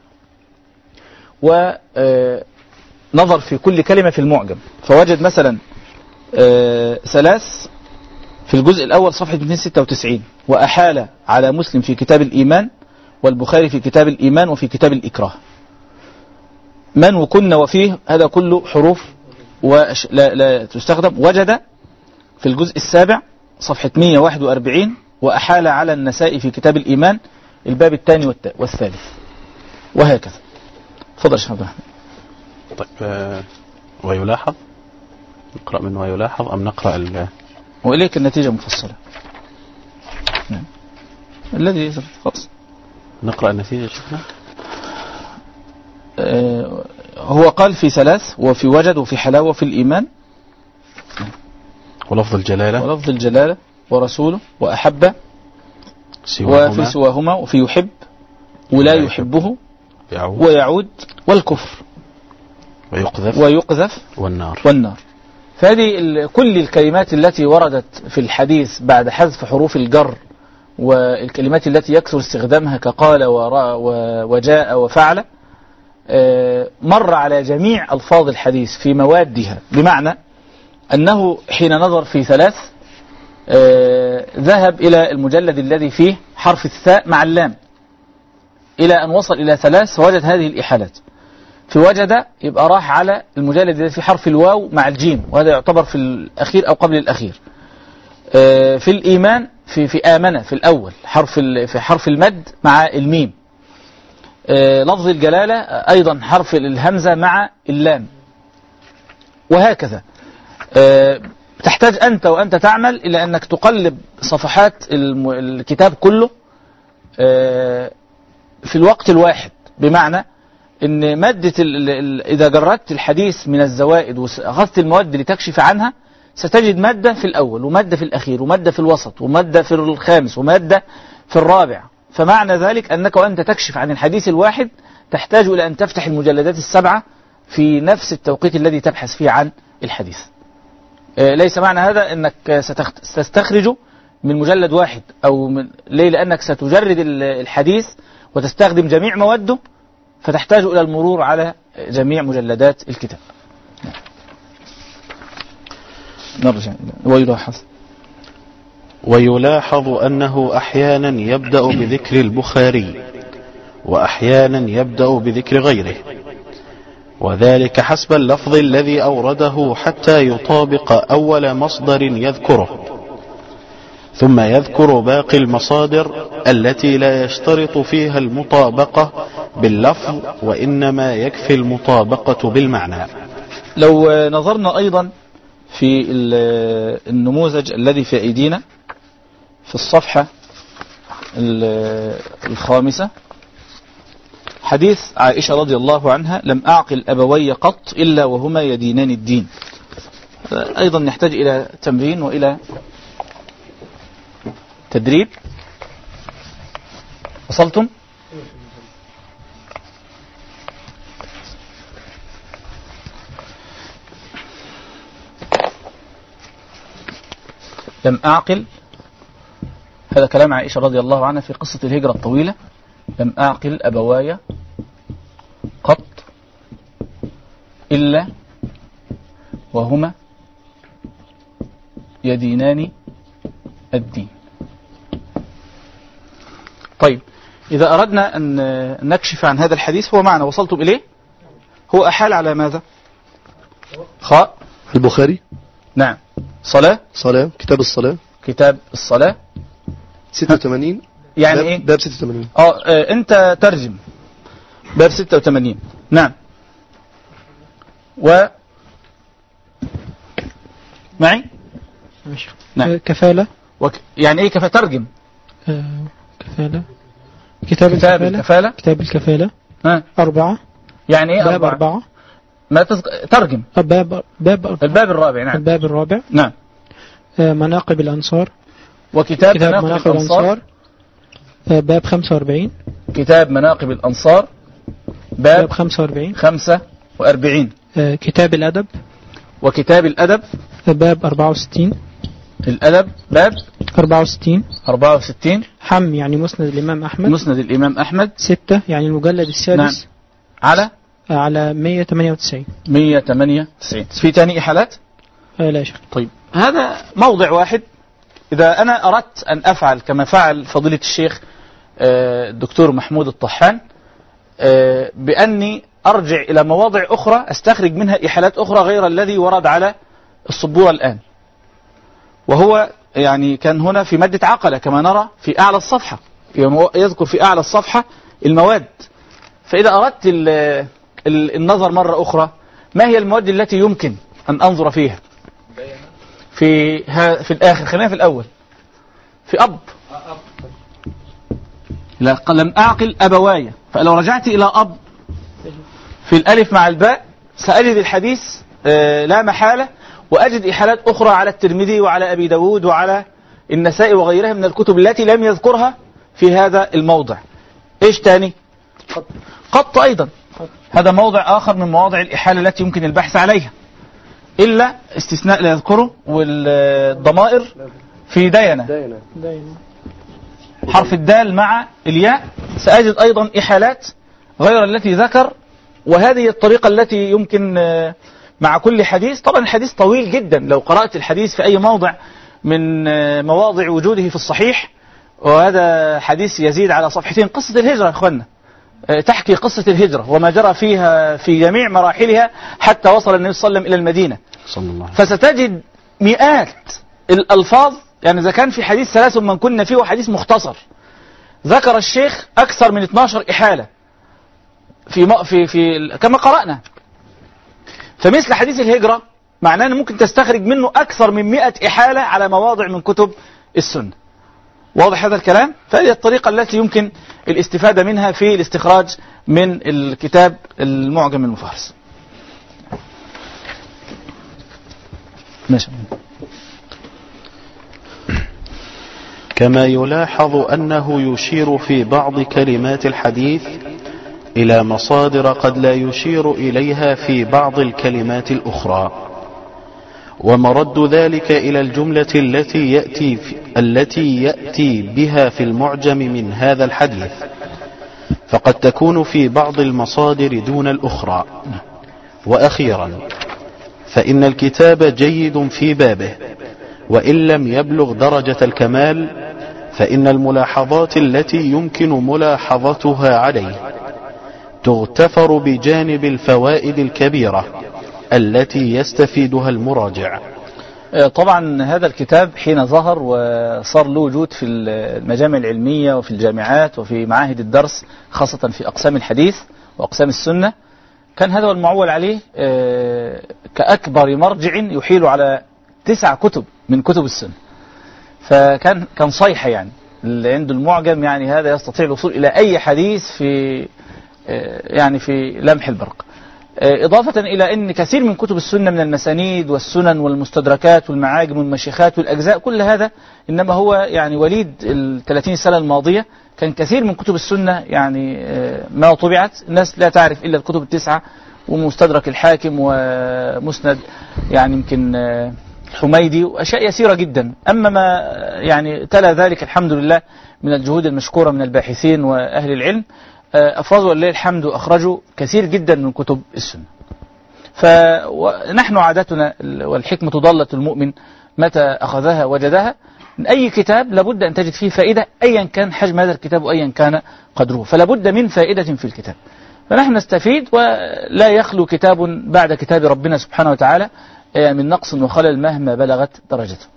ونظر في كل كلمة في المعجم، فوجد مثلا ثلاث في الجزء الأول صفحة مئتين وستة وتسعين، وأحال على مسلم في كتاب الإيمان، والبخاري في كتاب الإيمان وفي كتاب الإكراه. من وكنا وفيه هذا كله حروف ولا لا تستخدم. وجد في الجزء السابع صفحة مئة وواحد وأربعين، وأحال على النسائي في كتاب الإيمان الباب الثاني والثالث، وهكذا. تفضل شيخ عبد الرحمن. طيب، ويلاحظ نقرأ من ويلاحظ أم نقرأ ال وإليك النتيجة مفصلة. نعم. الذي خلاص نقرأ النتيجة شيخنا. آه هو قال في ثلاث، وفي وجد، وفي حلاوة، وفي الإيمان، ولفظ الجلالة ولفظ الجلالة ورسوله وأحب سواهما، وفي سواهما، وفي يحب ولا يحبه يعود ويعود والكفر ويقذف ويقذف والنار والنار. فهذه كل الكلمات التي وردت في الحديث بعد حذف حروف الجر، والكلمات التي يكثر استخدامها كقال وجاء وفعل، مر على جميع ألفاظ الحديث في موادها، بمعنى أنه حين نظر في ثلاث ذهب إلى المجلد الذي فيه حرف الثاء مع اللام إلى أن وصل إلى ثلاث، فوجد هذه الإحالات. في وجد يبقى راح على المجلد الذي فيه حرف الواو مع الجيم، وهذا يعتبر في الأخير أو قبل الأخير. في الإيمان في في آمنة في الأول حرف في حرف المد مع الميم. لفظ الجلالة أيضا حرف الهمزة مع اللام، وهكذا. تحتاج أنت وأنت تعمل إلى أنك تقلب صفحات الكتاب كله في الوقت الواحد، بمعنى أن مادة إذا جردت الحديث من الزوائد وأخذت المواد لتكشف عنها، ستجد مادة في الأول، ومادة في الأخير، ومادة في الوسط، ومادة في الخامس، ومادة في الرابع. فمعنى ذلك أنك وأنت تكشف عن الحديث الواحد تحتاج إلى أن تفتح المجلدات السبعة في نفس التوقيت الذي تبحث فيه عن الحديث. ليس معنى هذا أنك ستستخرج من مجلد واحد، أو من ليه، لأنك ستجرد الحديث وتستخدم جميع مواده، فتحتاج إلى المرور على جميع مجلدات الكتاب. نرجع ويلاحظ ويلاحظ أنه أحيانا يبدأ بذكر البخاري، وأحيانا يبدأ بذكر غيره، وذلك حسب اللفظ الذي أورده حتى يطابق أول مصدر يذكره، ثم يذكر باقي المصادر التي لا يشترط فيها المطابقة باللفظ، وإنما يكفي المطابقة بالمعنى. لو نظرنا أيضا في النموذج الذي في أيدينا في الصفحة الخامسة، حديث عائشة رضي الله عنها: لم أعقل أبوي قط إلا وهما يدينان الدين. أيضا نحتاج إلى تمرين وإلى تدريب. وصلتم؟ لم أعقل، هذا كلام عائشة رضي الله عنها في قصة الهجرة الطويلة: لم أعقل أبواي قط إلا وهما يدينان الدين. طيب، إذا أردنا أن نكشف عن هذا الحديث، هو معنا وصلتم إليه، هو أحال على ماذا؟ خاء البخاري. نعم. صلاة صلاة، كتاب الصلاة، كتاب الصلاة ستة وثمانين. يعني باب إيه؟ باب ستة وثمانين. آه, آه أنت ترجم باب ستة وثمانين. نعم. و معي؟ ماشي. نعم. كفالة. وك... يعني إيه كفالة؟ ترجم. آه كفالة. كتاب, كتاب الكفالة. الكفالة. كتاب الكفالة. ها. أربعة. يعني إيه باب أربعة؟ أربعة. ما تز... ترجم. باب باب أربعة. الباب الرابع. نعم. الباب الرابع. نعم. آه مناقب الأنصار. وكتاب كتاب مناقب, مناقب الأنصار. الأنصار. آه باب خمسة وأربعين. كتاب مناقب الأنصار باب, باب خمسة وأربعين. خمسة وأربعين. آه كتاب الأدب. وكتاب الأدب آه باب أربعة وستين. الأدب باب أربعة وستين. أربعة وستين. حم يعني مسند الإمام أحمد. مسند الإمام أحمد. ستة يعني المجلد السادس. نعم. على آه على مية وثمانية وتسعين. مية وثمانية وتسعين. في تاني إحالات؟ آه لا شك. طيب، هذا موضع واحد. إذا أنا أردت أن أفعل كما فعل فضيلة الشيخ الدكتور محمود الطحان، بأني أرجع إلى مواضع أخرى أستخرج منها إحالات أخرى غير الذي ورد على السبورة الآن، وهو يعني كان هنا في مادة عقلة كما نرى في أعلى الصفحة، يذكر في أعلى الصفحة المواد. فإذا أردت النظر مرة أخرى، ما هي المواد التي يمكن أن أنظر فيها في في الآخر؟ خلينا في الأول في أب. لا، لم أعقل أبواي، فلو رجعت إلى أب في الألف مع الباء سأجد الحديث لا محالة، وأجد إحالات أخرى على الترمذي وعلى أبي داود وعلى النسائي وغيرها من الكتب التي لم يذكرها في هذا الموضع. إيش تاني؟ قط أيضا، هذا موضع آخر من مواضع الإحالة التي يمكن البحث عليها، إلا استثناء لا يذكره، والضمائر في دينة، حرف الدال مع الياء سأجد أيضا إحالات غير التي ذكر. وهذه الطريقة التي يمكن مع كل حديث. طبعا الحديث طويل جدا، لو قرأت الحديث في أي موضع من مواضع وجوده في الصحيح، وهذا حديث يزيد على صفحتين. قصة الهجرة يا أخوانا تحكي قصة الهجرة وما جرى فيها في جميع مراحلها حتى وصل النبي صلى الله عليه وسلم إلى المدينة، فستجد مئات الألفاظ. يعني إذا كان في حديث ثلاث من كنا فيه وحديث مختصر، ذكر الشيخ أكثر من اثنتا عشرة إحالة في في في كما قرأنا. فمثل حديث الهجرة معناه أن ممكن تستخرج منه أكثر من مئة إحالة على مواضع من كتب السنة. واضح هذا الكلام؟ فهذه الطريقة التي يمكن الاستفادة منها في الاستخراج من الكتاب المعجم المفهرس. ماشي. كما يلاحظ أنه يشير في بعض كلمات الحديث إلى مصادر قد لا يشير إليها في بعض الكلمات الأخرى، ومرد ذلك إلى الجملة التي يأتي, التي يأتي بها في المعجم من هذا الحديث، فقد تكون في بعض المصادر دون الأخرى. وأخيرا، فإن الكتاب جيد في بابه، وإن لم يبلغ درجة الكمال، فإن الملاحظات التي يمكن ملاحظتها عليه تغتفر بجانب الفوائد الكبيرة التي يستفيدها المراجع. طبعا هذا الكتاب حين ظهر وصار له وجود في المجامع العلمية وفي الجامعات وفي معاهد الدرس، خاصة في أقسام الحديث وأقسام السنة، كان هذا المعول عليه كأكبر مرجع يحيل على تسع كتب من كتب السنة. فكان كان صيحة، يعني اللي عنده المعجم يعني هذا يستطيع الوصول إلى أي حديث في يعني في لمح البرق. إضافة إلى أن كثير من كتب السنة من المسانيد والسنن والمستدركات والمعاجم والمشيخات والأجزاء كل هذا إنما هو يعني وليد الثلاثين سنة الماضية. كان كثير من كتب السنة يعني ما طبعت الناس لا تعرف إلا الكتب التسعة ومستدرك الحاكم ومسند يعني يمكن الحميدي وأشياء يسيرة جدا. أما ما يعني تلا ذلك الحمد لله من الجهود المشكورة من الباحثين وأهل العلم أفرزوا ولله الحمد أخرجوا كثير جدا من كتب السنة. فنحن عادتنا والحكمة ضالة المؤمن متى أخذها وجدها. من أي كتاب لابد أن تجد فيه فائدة أيا كان حجم هذا الكتاب وأيا كان قدره، فلابد من فائدة في الكتاب. فنحن نستفيد ولا يخلو كتاب بعد كتاب ربنا سبحانه وتعالى من نقص وخلل مهما بلغت درجته.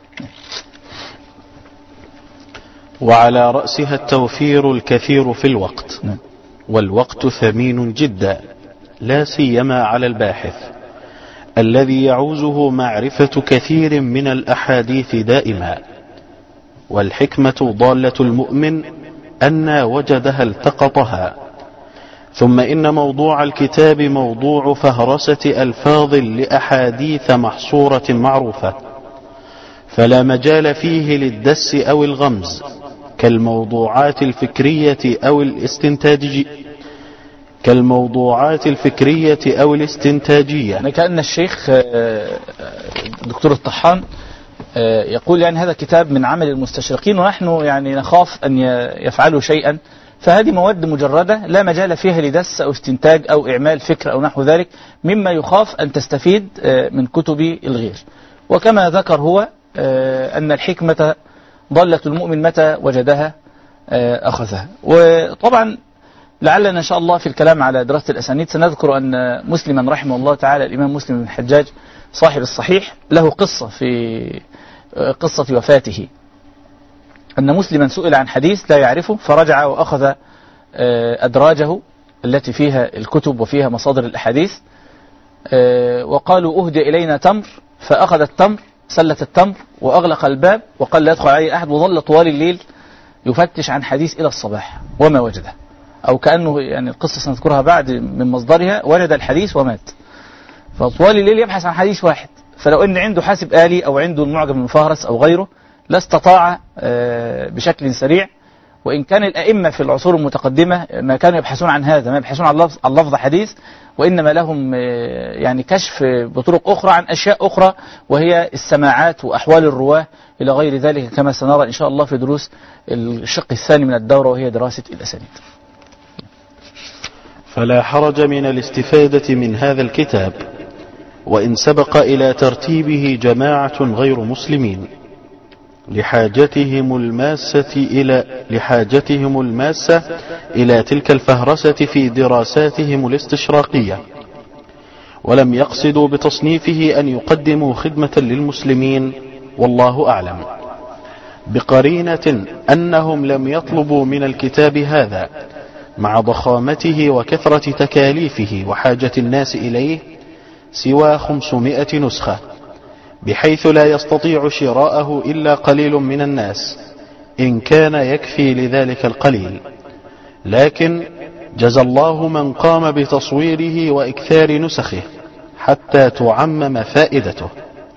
وعلى رأسها التوفير الكثير في الوقت، والوقت ثمين جدا لا سيما على الباحث الذي يعوزه معرفة كثير من الأحاديث دائما. والحكمة ضالة المؤمن أن وجدها التقطها. ثم إن موضوع الكتاب موضوع فهرسة ألفاظ لأحاديث محصورة معروفة، فلا مجال فيه للدس أو الغمز كالموضوعات الفكرية أو الاستنتاجية كالموضوعات الفكرية أو الاستنتاجية. كأن الشيخ دكتور الطحان يقول يعني هذا كتاب من عمل المستشرقين ونحن يعني نخاف أن يفعلوا شيئا، فهذه مواد مجردة لا مجال فيها لدس أو استنتاج أو إعمال فكر أو نحو ذلك مما يخاف أن تستفيد من كتب الغير. وكما ذكر هو أن الحكمة ضالة المؤمن متى وجدها أخذها. وطبعا لعلنا إن شاء الله في الكلام على دراسة الأسانيد سنذكر أن مسلما رحمه الله تعالى الإمام مسلم بن الحجاج صاحب الصحيح له قصة في قصة وفاته، أن مسلما سئل عن حديث لا يعرفه فرجع وأخذ أدراجه التي فيها الكتب وفيها مصادر الأحاديث وقالوا أهدي إلينا تمر، فأخذ التمر سلة التمر وأغلق الباب وقال لا يدخل عليه أحد، وظل طوال الليل يفتش عن حديث إلى الصباح وما وجده، أو كأنه يعني القصة سنذكرها بعد من مصدرها وجد الحديث ومات. فطوال الليل يبحث عن حديث واحد، فلو أن عنده حاسب آلي أو عنده المعجم المفهرس أو غيره لا استطاع بشكل سريع. وإن كان الأئمة في العصور المتقدمة ما كانوا يبحثون عن هذا، ما يبحثون عن لفظ, عن لفظ حديث، وإنما لهم يعني كشف بطرق أخرى عن أشياء أخرى وهي السماعات وأحوال الرواه إلى غير ذلك، كما سنرى إن شاء الله في دروس الشق الثاني من الدورة وهي دراسة الأسانيد. فلا حرج من الاستفادة من هذا الكتاب وإن سبق إلى ترتيبه جماعة غير مسلمين لحاجتهم الماسة إلى لحاجتهم الماسة إلى تلك الفهرسة في دراساتهم الاستشراقية، ولم يقصدوا بتصنيفه أن يقدموا خدمة للمسلمين، والله أعلم، بقرينة أنهم لم يطلبوا من الكتاب هذا مع ضخامته وكثرة تكاليفه وحاجة الناس إليه سوى خمسمائة نسخة، بحيث لا يستطيع شراءه إلا قليل من الناس إن كان يكفي لذلك القليل. لكن جزى الله من قام بتصويره وإكثار نسخه حتى تعمم فائدته.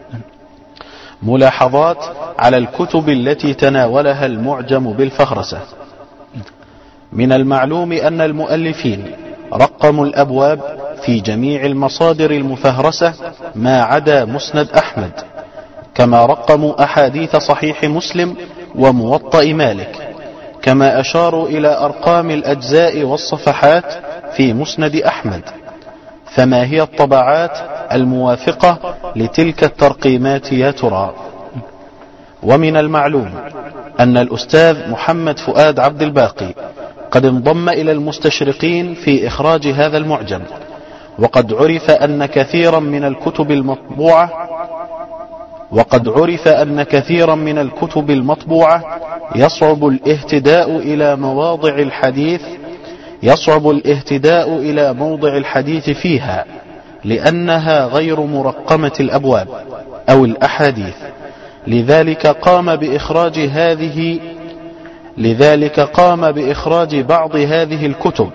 ملاحظات على الكتب التي تناولها المعجم بالفهرسة. من المعلوم أن المؤلفين رقموا الأبواب في جميع المصادر المفهرسة ما عدا مسند أحمد، كما رقموا أحاديث صحيح مسلم وموطأ مالك، كما أشاروا إلى أرقام الأجزاء والصفحات في مسند أحمد. فما هي الطبعات الموافقة لتلك الترقيمات يا ترى؟ ومن المعلوم أن الأستاذ محمد فؤاد عبد الباقي قد انضم إلى المستشرقين في إخراج هذا المعجم، وقد عرف أن كثيرا من الكتب المطبوعة وقد عرف أن كثيرا من الكتب المطبوعة يصعب الاهتداء إلى مواضع الحديث يصعب الاهتداء إلى موضع الحديث فيها، لأنها غير مرقمة الأبواب أو الأحاديث. لذلك قام بإخراج هذه لذلك قام بإخراج بعض هذه الكتب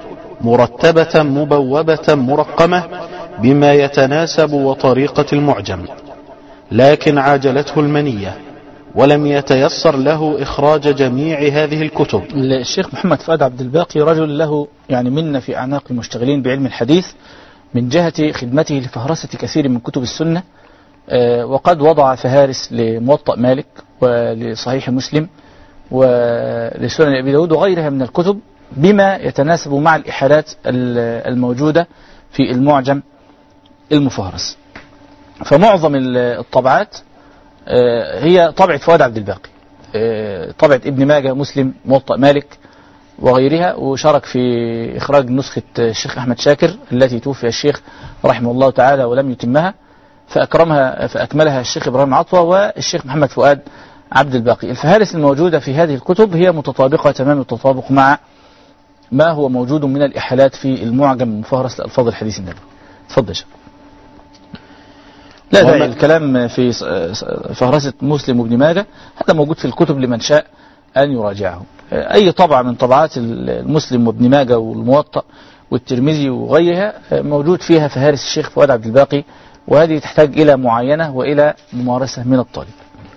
مرتبة مبوبة مرقمة بما يتناسب وطريقة المعجم، لكن عاجلته المنية ولم يتيسر له إخراج جميع هذه الكتب. الشيخ محمد فؤاد عبد الباقي رجل له يعني منة في أعناق المشتغلين بعلم الحديث من جهة خدمته لفهرسة كثير من كتب السنة، وقد وضع فهارس لموطأ مالك ولصحيح مسلم ولسنن أبي داود وغيرها من الكتب بما يتناسب مع الإحالات الموجودة في المعجم المفهرس. فمعظم الطبعات هي طبعة فؤاد عبد الباقي، طبعة ابن ماجه، مسلم، موطأ مالك وغيرها، وشارك في إخراج نسخة الشيخ أحمد شاكر التي توفي الشيخ رحمه الله تعالى ولم يتمها، فأكرمها فأكملها الشيخ إبراهيم عطوة والشيخ محمد فؤاد عبد الباقي. الفهارس الموجودة في هذه الكتب هي متطابقة تمام التطابق مع ما هو موجود من الإحالات في المعجم المفهرس لألفاظ الحديث النبوي. تفضل شيخ. لا داعي الكلام في فهرسة مسلم وابن ماجه، هذا موجود في الكتب لمن شاء أن يراجعه. أي طبعة من طبعات المسلم وابن ماجه والموطأ والترمذي وغيرها موجود فيها فهارس الشيخ فؤاد عبد الباقي، وهذه تحتاج إلى معاينة وإلى ممارسة من الطالب.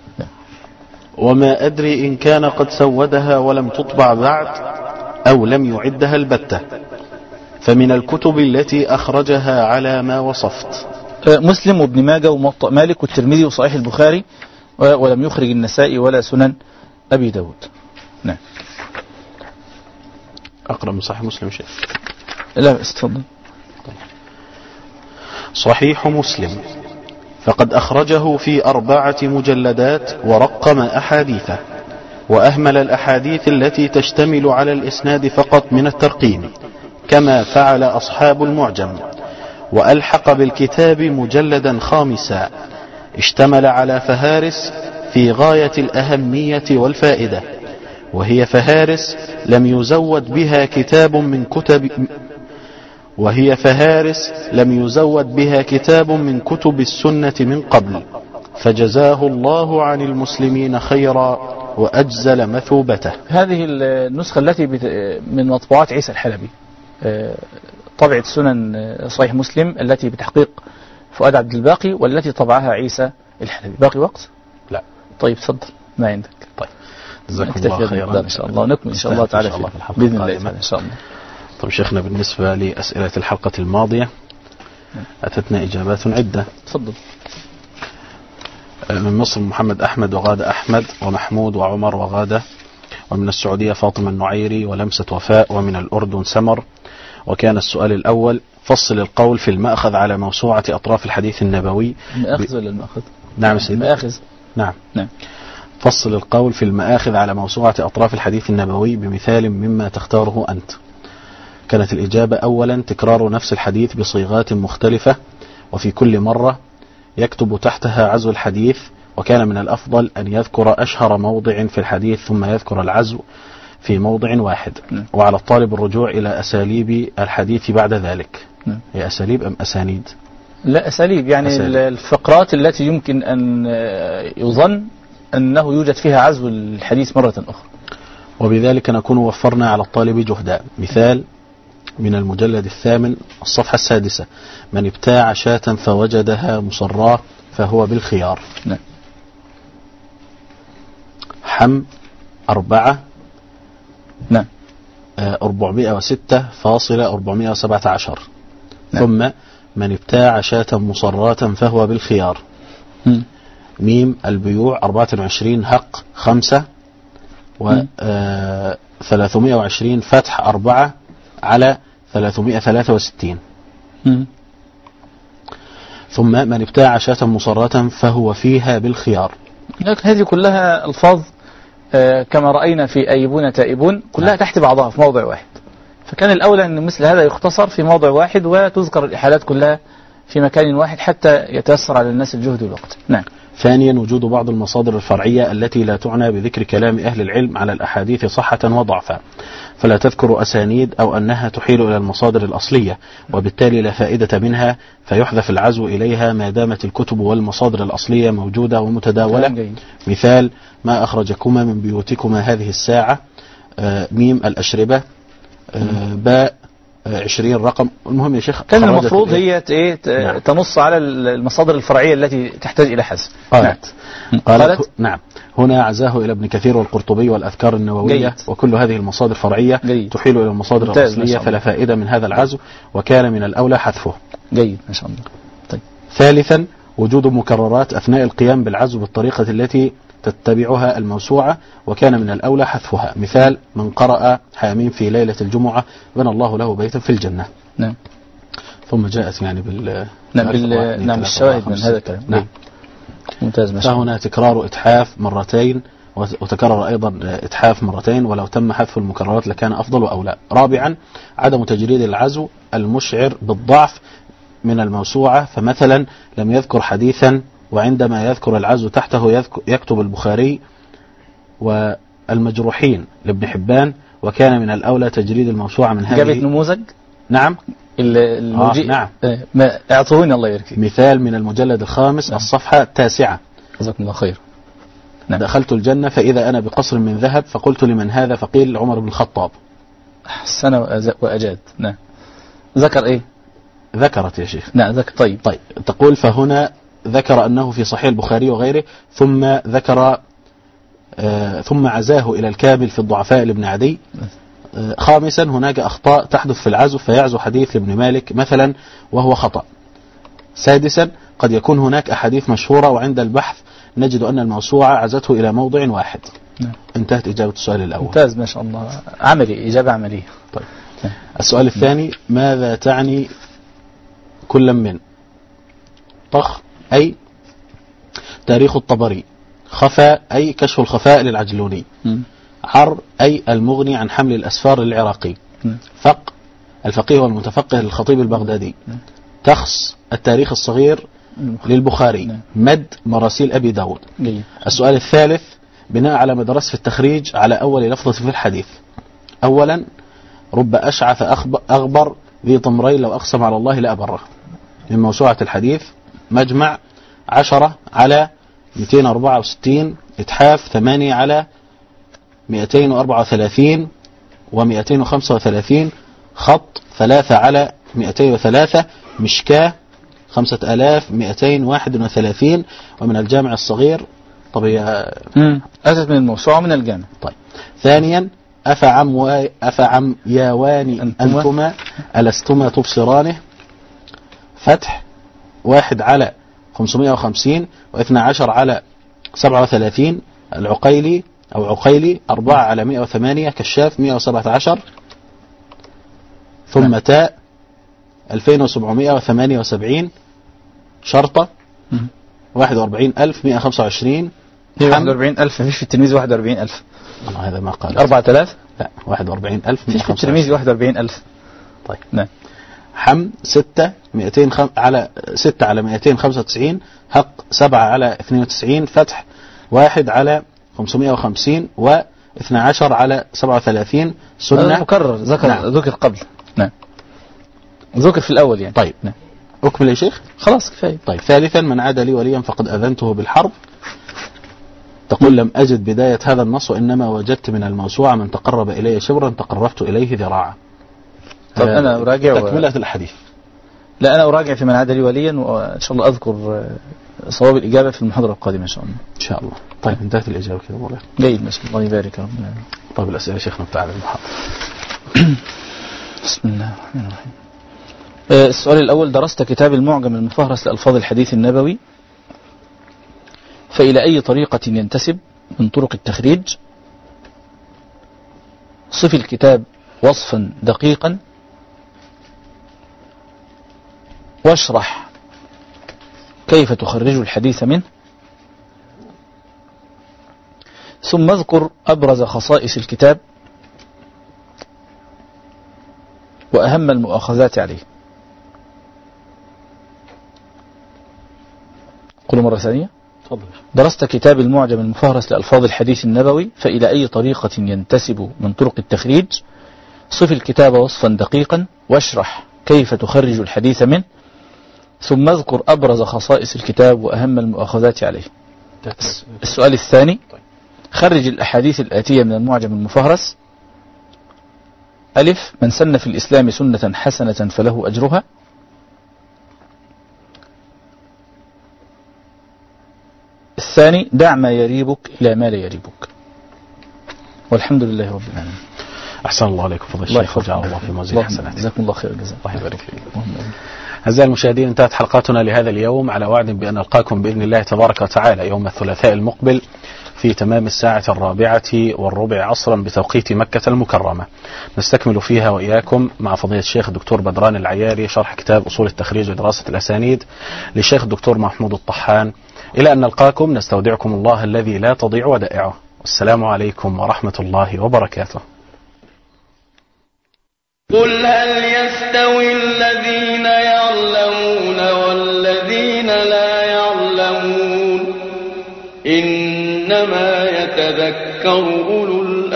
وما أدري إن كان قد سودها ولم تطبع بعد أو لم يعدها البتة، فمن الكتب التي أخرجها على ما وصفت مسلم وابن ماجه وموطأ مالك والترمذي وصحيح البخاري، ولم يخرج النسائي ولا سنن أبي داود. نعم. أقرأ من صحيح مسلم شيء؟ لا بس تفضل. صحيح مسلم فقد أخرجه في أربعة مجلدات ورقم أحاديثه، وأهمل الأحاديث التي تشتمل على الإسناد فقط من الترقيم كما فعل أصحاب المعجم، وألحق بالكتاب مجلدا خامسا اشتمل على فهارس في غاية الأهمية والفائدة، وهي فهارس لم يزود بها كتاب من كتب وهي فهارس لم يزود بها كتاب من كتب السنة من قبل، فجزاه الله عن المسلمين خيرا وأجزل مثوبته. هذه النسخة التي من مطبوعات عيسى الحلبي، طبعة سنن صحيح مسلم التي بتحقيق فؤاد عبد الباقي والتي طبعها عيسى الحلبي. باقي وقت؟ لا. طيب صدر ما عندك. طيب جزاكم الله خيرا إن شاء الله، نكمل إن شاء الله تعالى في بإذن الله تعالى إن شاء الله. طيب شيخنا، بالنسبة لأسئلة الحلقة الماضية أتتنا إجابات عدة. تفضل. من مصر محمد أحمد وغادة أحمد ومحمود وعمر وغادة، ومن السعودية فاطمة النعيري ولمسة وفاء، ومن الأردن سمر. وكان السؤال الأول: فصل القول في المأخذ على موسوعة أطراف الحديث النبوي. المأخذ ولا المأخذ؟ نعم سيدي. المأخذ. نعم. نعم. فصل القول في المآخذ على موسوعة أطراف الحديث النبوي بمثال مما تختاره أنت. كانت الإجابة: أولا تكرار نفس الحديث بصيغات مختلفة، وفي كل مرة يكتب تحتها عزو الحديث، وكان من الأفضل أن يذكر أشهر موضع في الحديث ثم يذكر العزو في موضع واحد. م. وعلى الطالب الرجوع إلى أساليب الحديث بعد ذلك. م. هي أساليب أم أسانيد؟ لا أساليب، يعني أساليب. الفقرات التي يمكن أن يظن أنه يوجد فيها عزو الحديث مرة أخرى، وبذلك نكون وفرنا على الطالب جهدا. مثال من المجلد الثامن الصفحة السادسة: من ابتاع شاة فوجدها مصراه فهو بالخيار. نعم. حم أربعة. نعم. أربعمائة وستة فاصلة أربعمائة وسبعة عشر. نعم. ثم من ابتاع شاة مصراة فهو بالخيار. م. ميم البيوع أربعة وعشرين هق خمسة و آه ثلاثمائة وعشرين فتح أربعة على ثلاثمائة وثلاثة وستين. م. ثم من ابتاع شاة مصراة فهو فيها بالخيار. لكن هذه كلها ألفاظ آه كما رأينا في أيبون تائبون كلها نعم. تحت بعضها في موضع واحد، فكان الأولى أن مثل هذا يختصر في موضع واحد وتذكر الإحالات كلها في مكان واحد حتى يتيسر على الناس الجهد والوقت. نعم. ثانيا وجود بعض المصادر الفرعية التي لا تعنى بذكر كلام أهل العلم على الأحاديث صحة وضعفا، فلا تذكر أسانيد أو أنها تحيل إلى المصادر الأصلية، وبالتالي لا فائدة منها، فيحذف العزو إليها ما دامت الكتب والمصادر الأصلية موجودة ومتداولة. مثال: ما أخرجكما من بيوتكما هذه الساعة. آه ميم الأشربة. آه باء عشرين رقم. المهم يا شيخ كان خرجت المفروض الإيه؟ هي ت- إيه ت- نعم. تنص على المصادر الفرعية التي تحتاج إلى حذف. قالت نعم. قالت قالت نعم هنا عزاه إلى ابن كثير والقرطبي والأذكار النووية جيد. وكل هذه المصادر فرعية جيد. تحيل إلى المصادر ممتاز، ما الأصلية شاء الله. فلا فائدة من هذا العزو وكان من الأولى حذفه. جيد ما شاء الله. طيب. ثالثا وجود مكررات أثناء القيام بالعزو بالطريقة التي تتبعها الموسوعة وكان من الأولى حذفها. مثال من قرأ حاميم في ليلة الجمعة بنى الله له بيتا في الجنة. نعم. ثم جاءت يعني بال نعم بال نعم الشواهد من هذا الكلام. نعم. ممتاز ما شاء الله. فهنا تكرار إتحاف مرتين وتكرر أيضا إتحاف مرتين ولو تم حذف المكررات لكان أفضل وأولى. رابعا عدم تجريد العزو المشعر بالضعف من الموسوعة فمثلا لم يذكر حديثا وعندما يذكر العزو تحته يكتب البخاري والمجروحين لابن حبان وكان من الأولى تجريد الموسوعة من هذه. جابت نموذج. نعم المجيء. آه نعم. آه ما اعطوني الله يبارك فيك. مثال من المجلد الخامس نعم. الصفحة التاسعة. جزاكم الله خير. نعم. دخلت الجنة فإذا أنا بقصر من ذهب فقلت لمن هذا فقيل عمر بن الخطاب. أحسن وأجاد. نعم. ذكر إيه؟ ذكرت يا شيخ. نعم ذكر. طيب. طيب تقول فهنا ذكر أنه في صحيح البخاري وغيره ثم ذكر آه ثم عزاه إلى الكامل في الضعفاء لابن عدي. آه خامسا هناك أخطاء تحدث في العزو فيعزو حديث لابن مالك مثلا وهو خطأ. سادسا قد يكون هناك أحاديث مشهورة وعند البحث نجد أن الموسوعة عزته إلى موضع واحد. نعم. انتهت إجابة السؤال الأول. ممتاز ما شاء الله. عملي إجابة عملية. طيب. نعم. السؤال الثاني ماذا تعني كل من طخ أي تاريخ الطبري خفاء أي كشف الخفاء للعجلوني م. عر أي المغني عن حمل الأسفار للعراقي م. فق الفقيه والمتفقه للخطيب البغدادي م. تخص التاريخ الصغير م. للبخاري م. مد مراسيل أبي داود. م. السؤال الثالث بناء على مدرسة التخريج على أول لفظة في الحديث. أولا رب أشعث أغبر ذي طمرين لو أقسم على الله لأبره من موسوعة الحديث مجمع عشرة على مئتين وأربعة وستين إتحاف ثمانية على مئتين وأربعة وثلاثين ومئتين وخمسة وثلاثين خط ثلاثة على مئتين وثلاثة مشكاة خمسة آلاف مئتين واحد وثلاثين ومن الجامع الصغير. طبيعي أتت من الموسوعة من الجامع. طيب ثانيا أفعم, و... أفعم ياواني أنتما, أنتما ألستما تبصرانه فتح واحد على خمسمائة وخمسين واثنى عشر على سبعة وثلاثين العقيلي أو عقيلي أربعة على مئة وثمانية كشاف مئة وسبعة عشر ثم تاء ألفين وسبعمائة وثمانية وسبعين شرطة واحد وأربعين ألف مئة وخمسة وعشرين واحد وأربعين ألف فيش في التلميذ واحد وأربعين ألف. هذا ما قال أربعة آلاف. لا واحد وأربعين ألف فيش في التلميذ واحد وأربعين ألف. طيب نعم. حم ستة مئتين خم... على ستة على مئتين وخمسة وتسعين حق سبعة على اثنين وتسعين فتح واحد على خمسمائة وخمسين واثنى عشر على سبعة وثلاثين سنة مكرر ذكر نعم. ذكر قبل. نعم ذكر في الأول يعني. طيب نعم. أكمل يا شيخ. خلاص كفاية. طيب ثالثا من عاد لي وليا فقد أذنته بالحرب. تقول لم أجد بداية هذا النص وإنما وجدت من الموسوعة من تقرب إلي شبرا تقربت إليه ذراعا. طب أنا أراجع تكملة و... الحديث. لا أنا أراجع في من عاد لي وليا وإن شاء الله أذكر صواب الإجابة في المحاضرة القادمة إن شاء الله. إن شاء الله. طيب انتهت الإجابة كده والله. جيد ما شاء الله يبارك ربنا. طيب الأسئلة شيخنا بتاع المحاضرة. بسم الله الرحمن الرحيم. السؤال الأول درست كتاب المعجم المفهرس لألفاظ الحديث النبوي فإلى أي طريقة ينتسب من طرق التخريج؟ صف الكتاب وصفا دقيقا واشرح كيف تخرج الحديث منه ثم اذكر أبرز خصائص الكتاب وأهم المؤاخذات عليه. قولوا مرة ثانية. درست كتاب المعجم المفهرس لألفاظ الحديث النبوي فإلى أي طريقة ينتسب من طرق التخريج؟ صف الكتاب وصفا دقيقا واشرح كيف تخرج الحديث منه ثم اذكر أبرز خصائص الكتاب وأهم المؤاخذات عليه. السؤال الثاني خرج الأحاديث الآتية من المعجم المفهرس ألف من سن في الإسلام سنة حسنة فله أجرها. الثاني دع ما يريبك إلى ما لا يريبك. والحمد لله رب العالمين. أحسن الله عليكم فضل الله الشيخ وجعل يحفظك. الله في موازين الله حسناتكم. جزاكم الله خير الجزاء. الله يبارك فيك. أعزائي المشاهدين، انتهت حلقاتنا لهذا اليوم على وعد بأن نلقاكم بإذن الله تبارك وتعالى يوم الثلاثاء المقبل في تمام الساعة الرابعة والربع عصرا بتوقيت مكة المكرمة، نستكمل فيها وإياكم مع فضيلة الشيخ الدكتور بدران العياري شرح كتاب أصول التخريج ودراسة الأسانيد للشيخ الدكتور محمود الطحان. إلى أن نلقاكم نستودعكم الله الذي لا تضيع ودائعه. والسلام عليكم ورحمة الله وبركاته. قل هل يستوي الذين يعلمون والذين لا يعلمون إنما يتذكر أولو